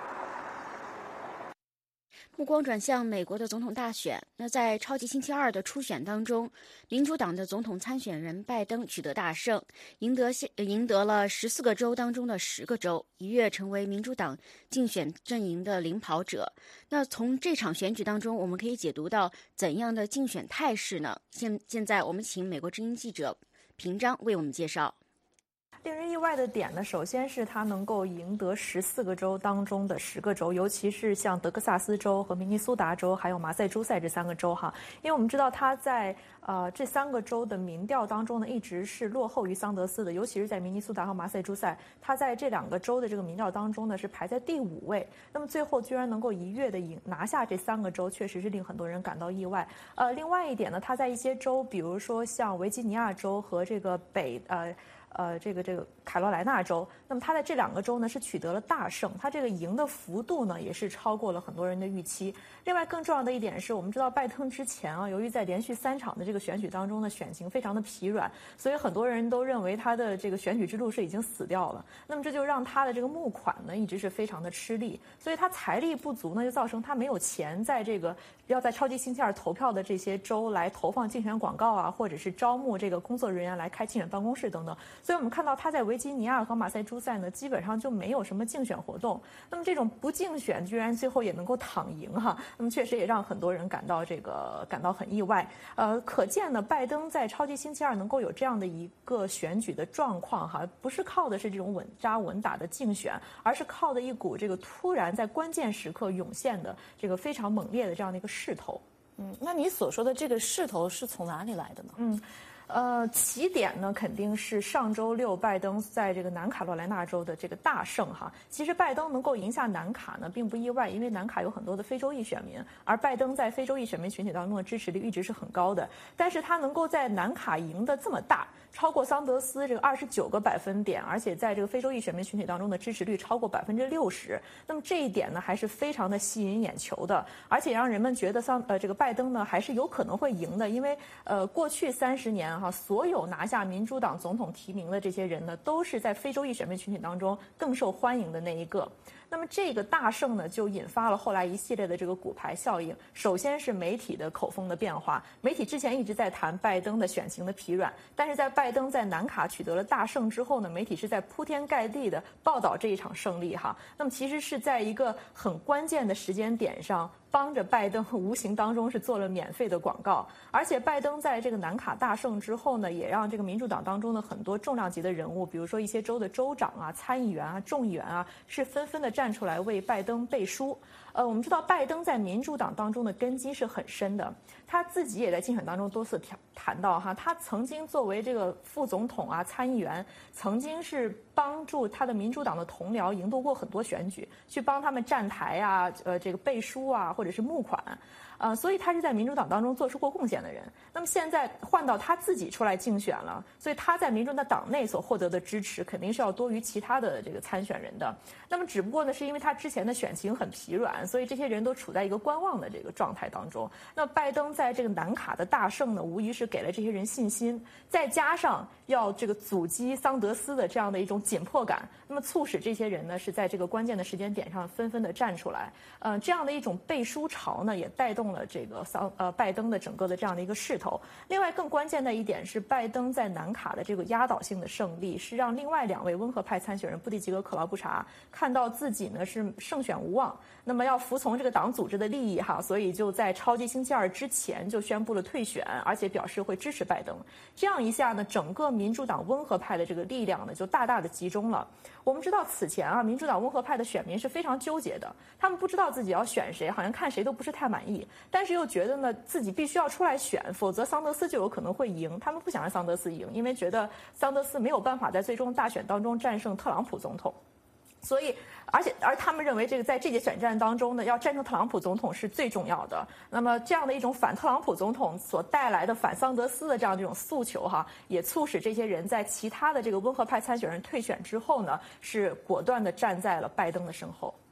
目光转向美国的总统大选，那在超级星期二的初选当中，民主党的总统参选人拜登取得大胜，赢得赢得了十四个州当中的十个州，一跃成为民主党竞选阵营的领跑者。那从这场选举当中，我们可以解读到怎样的竞选态势呢？现现在我们请美国之音记者平章为我们介绍。 令人意外的点呢，首先是他能够赢得十四个州当中的十个州，尤其是像德克萨斯州和明尼苏达州，还有马赛诸塞这三个州哈。因为我们知道他在呃这三个州的民调当中呢，一直是落后于桑德斯的，尤其是在明尼苏达和马赛诸塞，他在这两个州的这个民调当中呢是排在第五位。那么最后居然能够一跃的赢拿下这三个州，确实是令很多人感到意外。呃，另外一点呢，他在一些州，比如说像维吉尼亚州和这个北呃。呃，这个这个凯罗来纳州，那么他在这两个州呢是取得了大胜，他这个赢的幅度呢也是超过了很多人的预期。另外更重要的一点是，我们知道拜登之前啊，由于在连续三场的这个选举当中呢，选情非常的疲软，所以很多人都认为他的这个选举之路是已经死掉了。那么这就让他的这个募款呢一直是非常的吃力，所以他财力不足呢，就造成他没有钱在这个要在超级星期二投票的这些州来投放竞选广告啊，或者是招募这个工作人员来开竞选办公室等等。所以我们看到他在维吉尼亚和马赛诸塞呢，基本上就没有什么竞选活动。那么这种不竞选，居然最后也能够躺赢哈，那么确实也让很多人感到这个感到很意外。呃，可见呢，拜登在超级星期二能够有这样的一个选举的状况哈，不是靠的是这种稳扎稳打的竞选，而是靠的一股这个突然在关键时刻涌现的这个非常猛烈的这样的一个势头。 嗯，那你所说的这个势头是从哪里来的呢？嗯。呃，起点呢肯定是上周六拜登在这个南卡罗来纳州的这个大胜哈。其实拜登能够赢下南卡呢，并不意外，因为南卡有很多的非洲裔选民，而拜登在非洲裔选民群体当中的支持率一直是很高的。但是他能够在南卡赢得这么大，超过桑德斯这个二十九个百分点，而且在这个非洲裔选民群体当中的支持率超过百分之六十。那么这一点呢，还是非常的吸引眼球的，而且让人们觉得桑呃这个拜登呢还是有可能会赢的，因为呃过去三十年。哈，所有拿下民主党总统提名的这些人呢，都是在非洲裔选民群体当中更受欢迎的那一个。那么这个大胜呢，就引发了后来一系列的这个骨牌效应。首先是媒体的口风的变化，媒体之前一直在谈拜登的选情的疲软，但是在拜登在南卡取得了大胜之后呢，媒体是在铺天盖地的报道这一场胜利哈。那么其实是在一个很关键的时间点上，帮着拜登无形当中是做了免费的广告。而且拜登在这个南卡大胜之后呢，也让这个民主党当中的很多重量级的人物，比如说一些州的州长啊、参议员啊、众议员啊，是纷纷的站出来为拜登背书。呃，我们知道拜登在民主党当中的根基是很深的，他自己也在竞选当中多次谈到哈，他曾经作为这个副总统啊、参议员，曾经是帮助他的民主党的同僚赢得过很多选举，去帮他们站台啊、呃这个背书啊，或者是募款。呃，所以他是在民主党当中做出过贡献的人。那么现在换到他自己出来竞选了，所以他在民主党党内所获得的支持肯定是要多于其他的这个参选人的。那么只不过呢，是因为他之前的选情很疲软，所以这些人都处在一个观望的这个状态当中。那拜登在这个南卡的大胜呢，无疑是给了这些人信心，再加上要这个阻击桑德斯的这样的一种紧迫感，那么促使这些人呢是在这个关键的时间点上纷纷的站出来。呃，这样的一种背书潮呢，也带动了这个桑呃拜登的整个的这样的一个势头。另外更关键的一点是，拜登在南卡的这个压倒性的胜利，是让另外两位温和派参选人布蒂吉格、克劳布查看到自己呢是胜选无望，那么要服从这个党组织的利益哈，所以就在超级星期二之前就宣布了退选，而且表示会支持拜登。这样一下呢，整个民主党温和派的这个力量呢就大大的集中了。我们知道此前啊，民主党温和派的选民是非常纠结的，他们不知道自己要选谁，好像看谁都不是太满意，但是又觉得呢自己必须要出来选，否则桑德斯就有可能会赢。他们不想让桑德斯赢，因为觉得桑德斯没有办法在最终大选当中战胜特朗普总统。所以，而且而他们认为这个在这届选战当中呢，要战胜特朗普总统是最重要的。那么这样的一种反特朗普总统所带来的反桑德斯的这样的一种诉求哈，也促使这些人在其他的这个温和派参选人退选之后呢，是果断地站在了拜登的身后。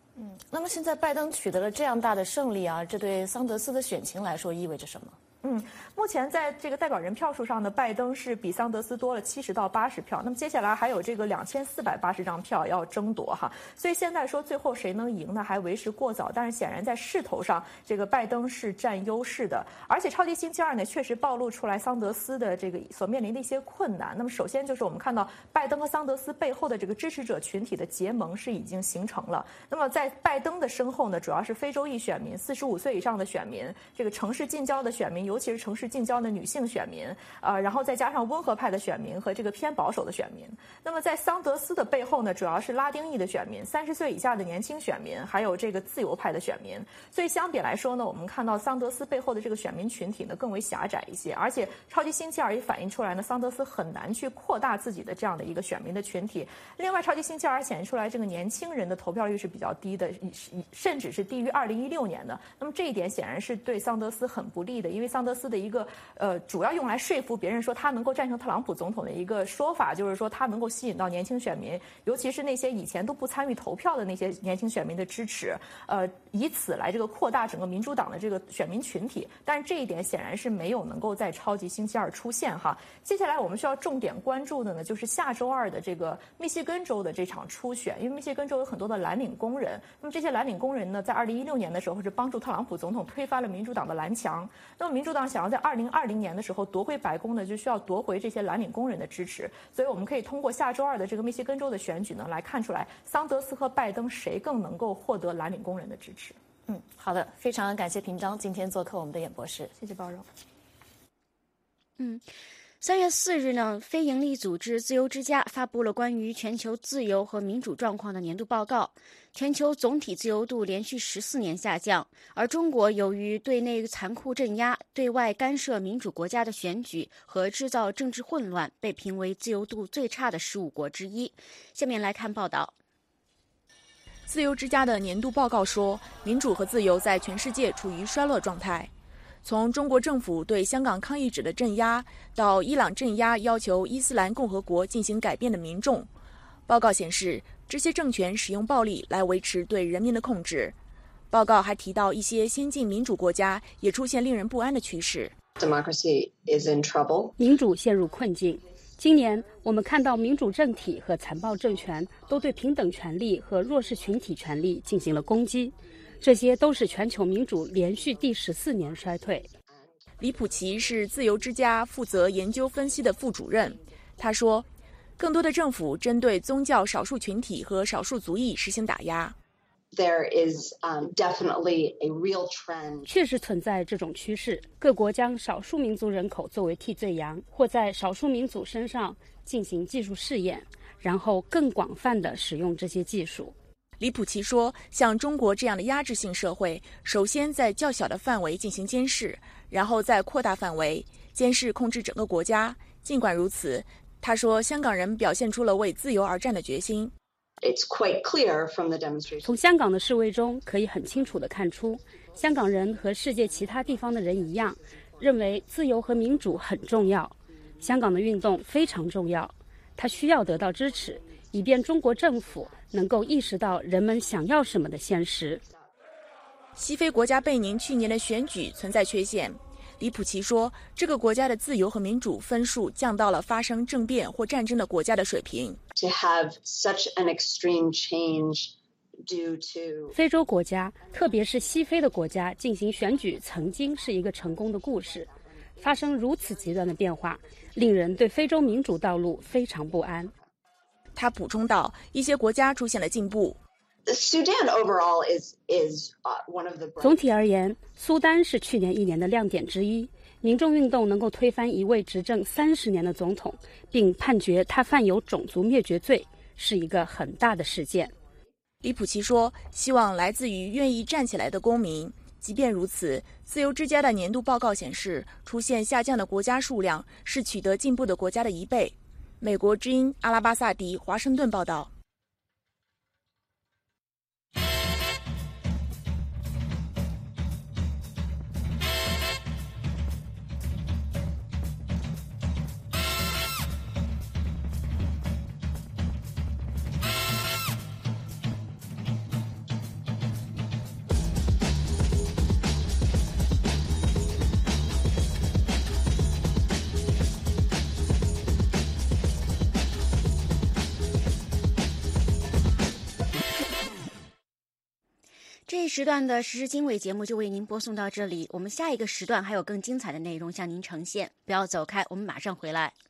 嗯，那么现在拜登取得了这样大的胜利啊，这对桑德斯的选情来说意味着什么？嗯，目前在这个代表人票数上呢，拜登是比桑德斯多了七十到八十票。那么接下来还有这个两千四百八十张票要争夺哈，所以现在说最后谁能赢呢，还为时过早。但是显然在势头上，这个拜登是占优势的。而且超级星期二呢，确实暴露出来桑德斯的这个所面临的一些困难。那么首先就是我们看到拜登和桑德斯背后的这个支持者群体的结盟是已经形成了。那么在拜登的身后呢，主要是非洲裔选民、四十五岁以上的选民，这个城市近郊的选民。尤其是城市近郊的女性选民，呃，然后再加上温和派的选民和这个偏保守的选民。那么在桑德斯的背后呢，主要是拉丁裔的选民、三十岁以下的年轻选民，还有这个自由派的选民。所以相比来说呢，我们看到桑德斯背后的这个选民群体呢更为狭窄一些，而且超级星期二也反映出来呢，桑德斯很难去扩大自己的这样的一个选民的群体。另外，超级星期二显示出来这个年轻人的投票率是比较低的，甚至是低于二零一六年的。那么这一点显然是对桑德斯很不利的，因为桑德斯的一个呃主要用来说服别人说他能够战胜特朗普总统的一个说法，就是说他能够吸引到年轻选民，尤其是那些以前都不参与投票的那些年轻选民的支持，呃，以此来这个扩大整个民主党的这个选民群体。但是这一点显然是没有能够在超级星期二出现哈。接下来我们需要重点关注的呢，就是下周二的这个密歇根州的这场初选，因为密歇根州有很多的蓝领工人，那么这些蓝领工人呢，在二零一六年的时候是帮助特朗普总统推翻了民主党的蓝墙，那么民主党想要在二零二零年的时候夺回白宫呢，就需要夺回这些蓝领工人的支持。所以我们可以通过下周二的这个密歇根州的选举呢，来看出来桑德斯和拜登谁更能够获得蓝领工人的支持。嗯，好的，非常感谢平章今天做客我们的演播室，谢谢包容。 嗯。三月四日呢，非营利组织自由之家发布了关于全球自由和民主状况的年度报告。全球总体自由度连续十四年下降，而中国由于对内残酷镇压、对外干涉民主国家的选举和制造政治混乱，被评为自由度最差的十五国之一。下面来看报道。 自由之家的年度报告说，民主和自由在全世界处于衰落状态。从中国政府对香港抗议者的镇压，到伊朗镇压要求伊斯兰共和国进行改变的民众，报告显示，这些政权使用暴力来维持对人民的控制。报告还提到，一些先进民主国家也出现令人不安的趋势。 Democracy is in trouble. 民主陷入困境。今年，我们看到民主政体和残暴政权都对平等权利和弱势群体权利进行了攻击。这些都是全球民主连续第十四年衰退。 李普奇是自由之家负责研究分析的副主任，他说，更多的政府针对宗教少数群体和少数族裔实行打压。 There is um, definitely a real trend. 确实存在这种趋势，各国将少数民族人口作为替罪羊，或在少数民族身上进行技术试验，然后更广泛地使用这些技术。 李普奇说，像中国这样的压制性社会，首先在较小的范围进行监视，然后再扩大范围，监视控制整个国家。尽管如此，他说，香港人表现出了为自由而战的决心。 It's quite clear from the demonstration. 从香港的示威中可以很清楚地看出，香港人和世界其他地方的人一样，认为自由和民主很重要。香港的运动非常重要，它需要得到支持，以便中国政府能够意识到人们想要什么的现实。 西非国家贝宁去年的选举存在缺陷。李普奇说，这个国家的自由和民主分数降到了发生政变或战争的国家的水平。 To have such an extreme change due to 非洲国家，特别是西非的国家进行选举，曾经是一个成功的故事。发生如此极端的变化，令人对非洲民主道路非常不安。 他补充道，一些国家出现了进步。 Sudan overall is is one of the 总体而言，苏丹是去年一年的亮点之一。民众运动能够推翻一位执政三十年的总统，并判决他犯有种族灭绝罪，是一个很大的事件。 李普奇说，希望来自于愿意站起来的公民。即便如此，自由之家的年度报告显示，出现下降的国家数量是取得进步的国家的一倍。美国之音阿拉巴萨迪华盛顿报道。 这一时段的时事经纬节目就为您播送到这里，我们下一个时段还有更精彩的内容向您呈现，不要走开，我们马上回来。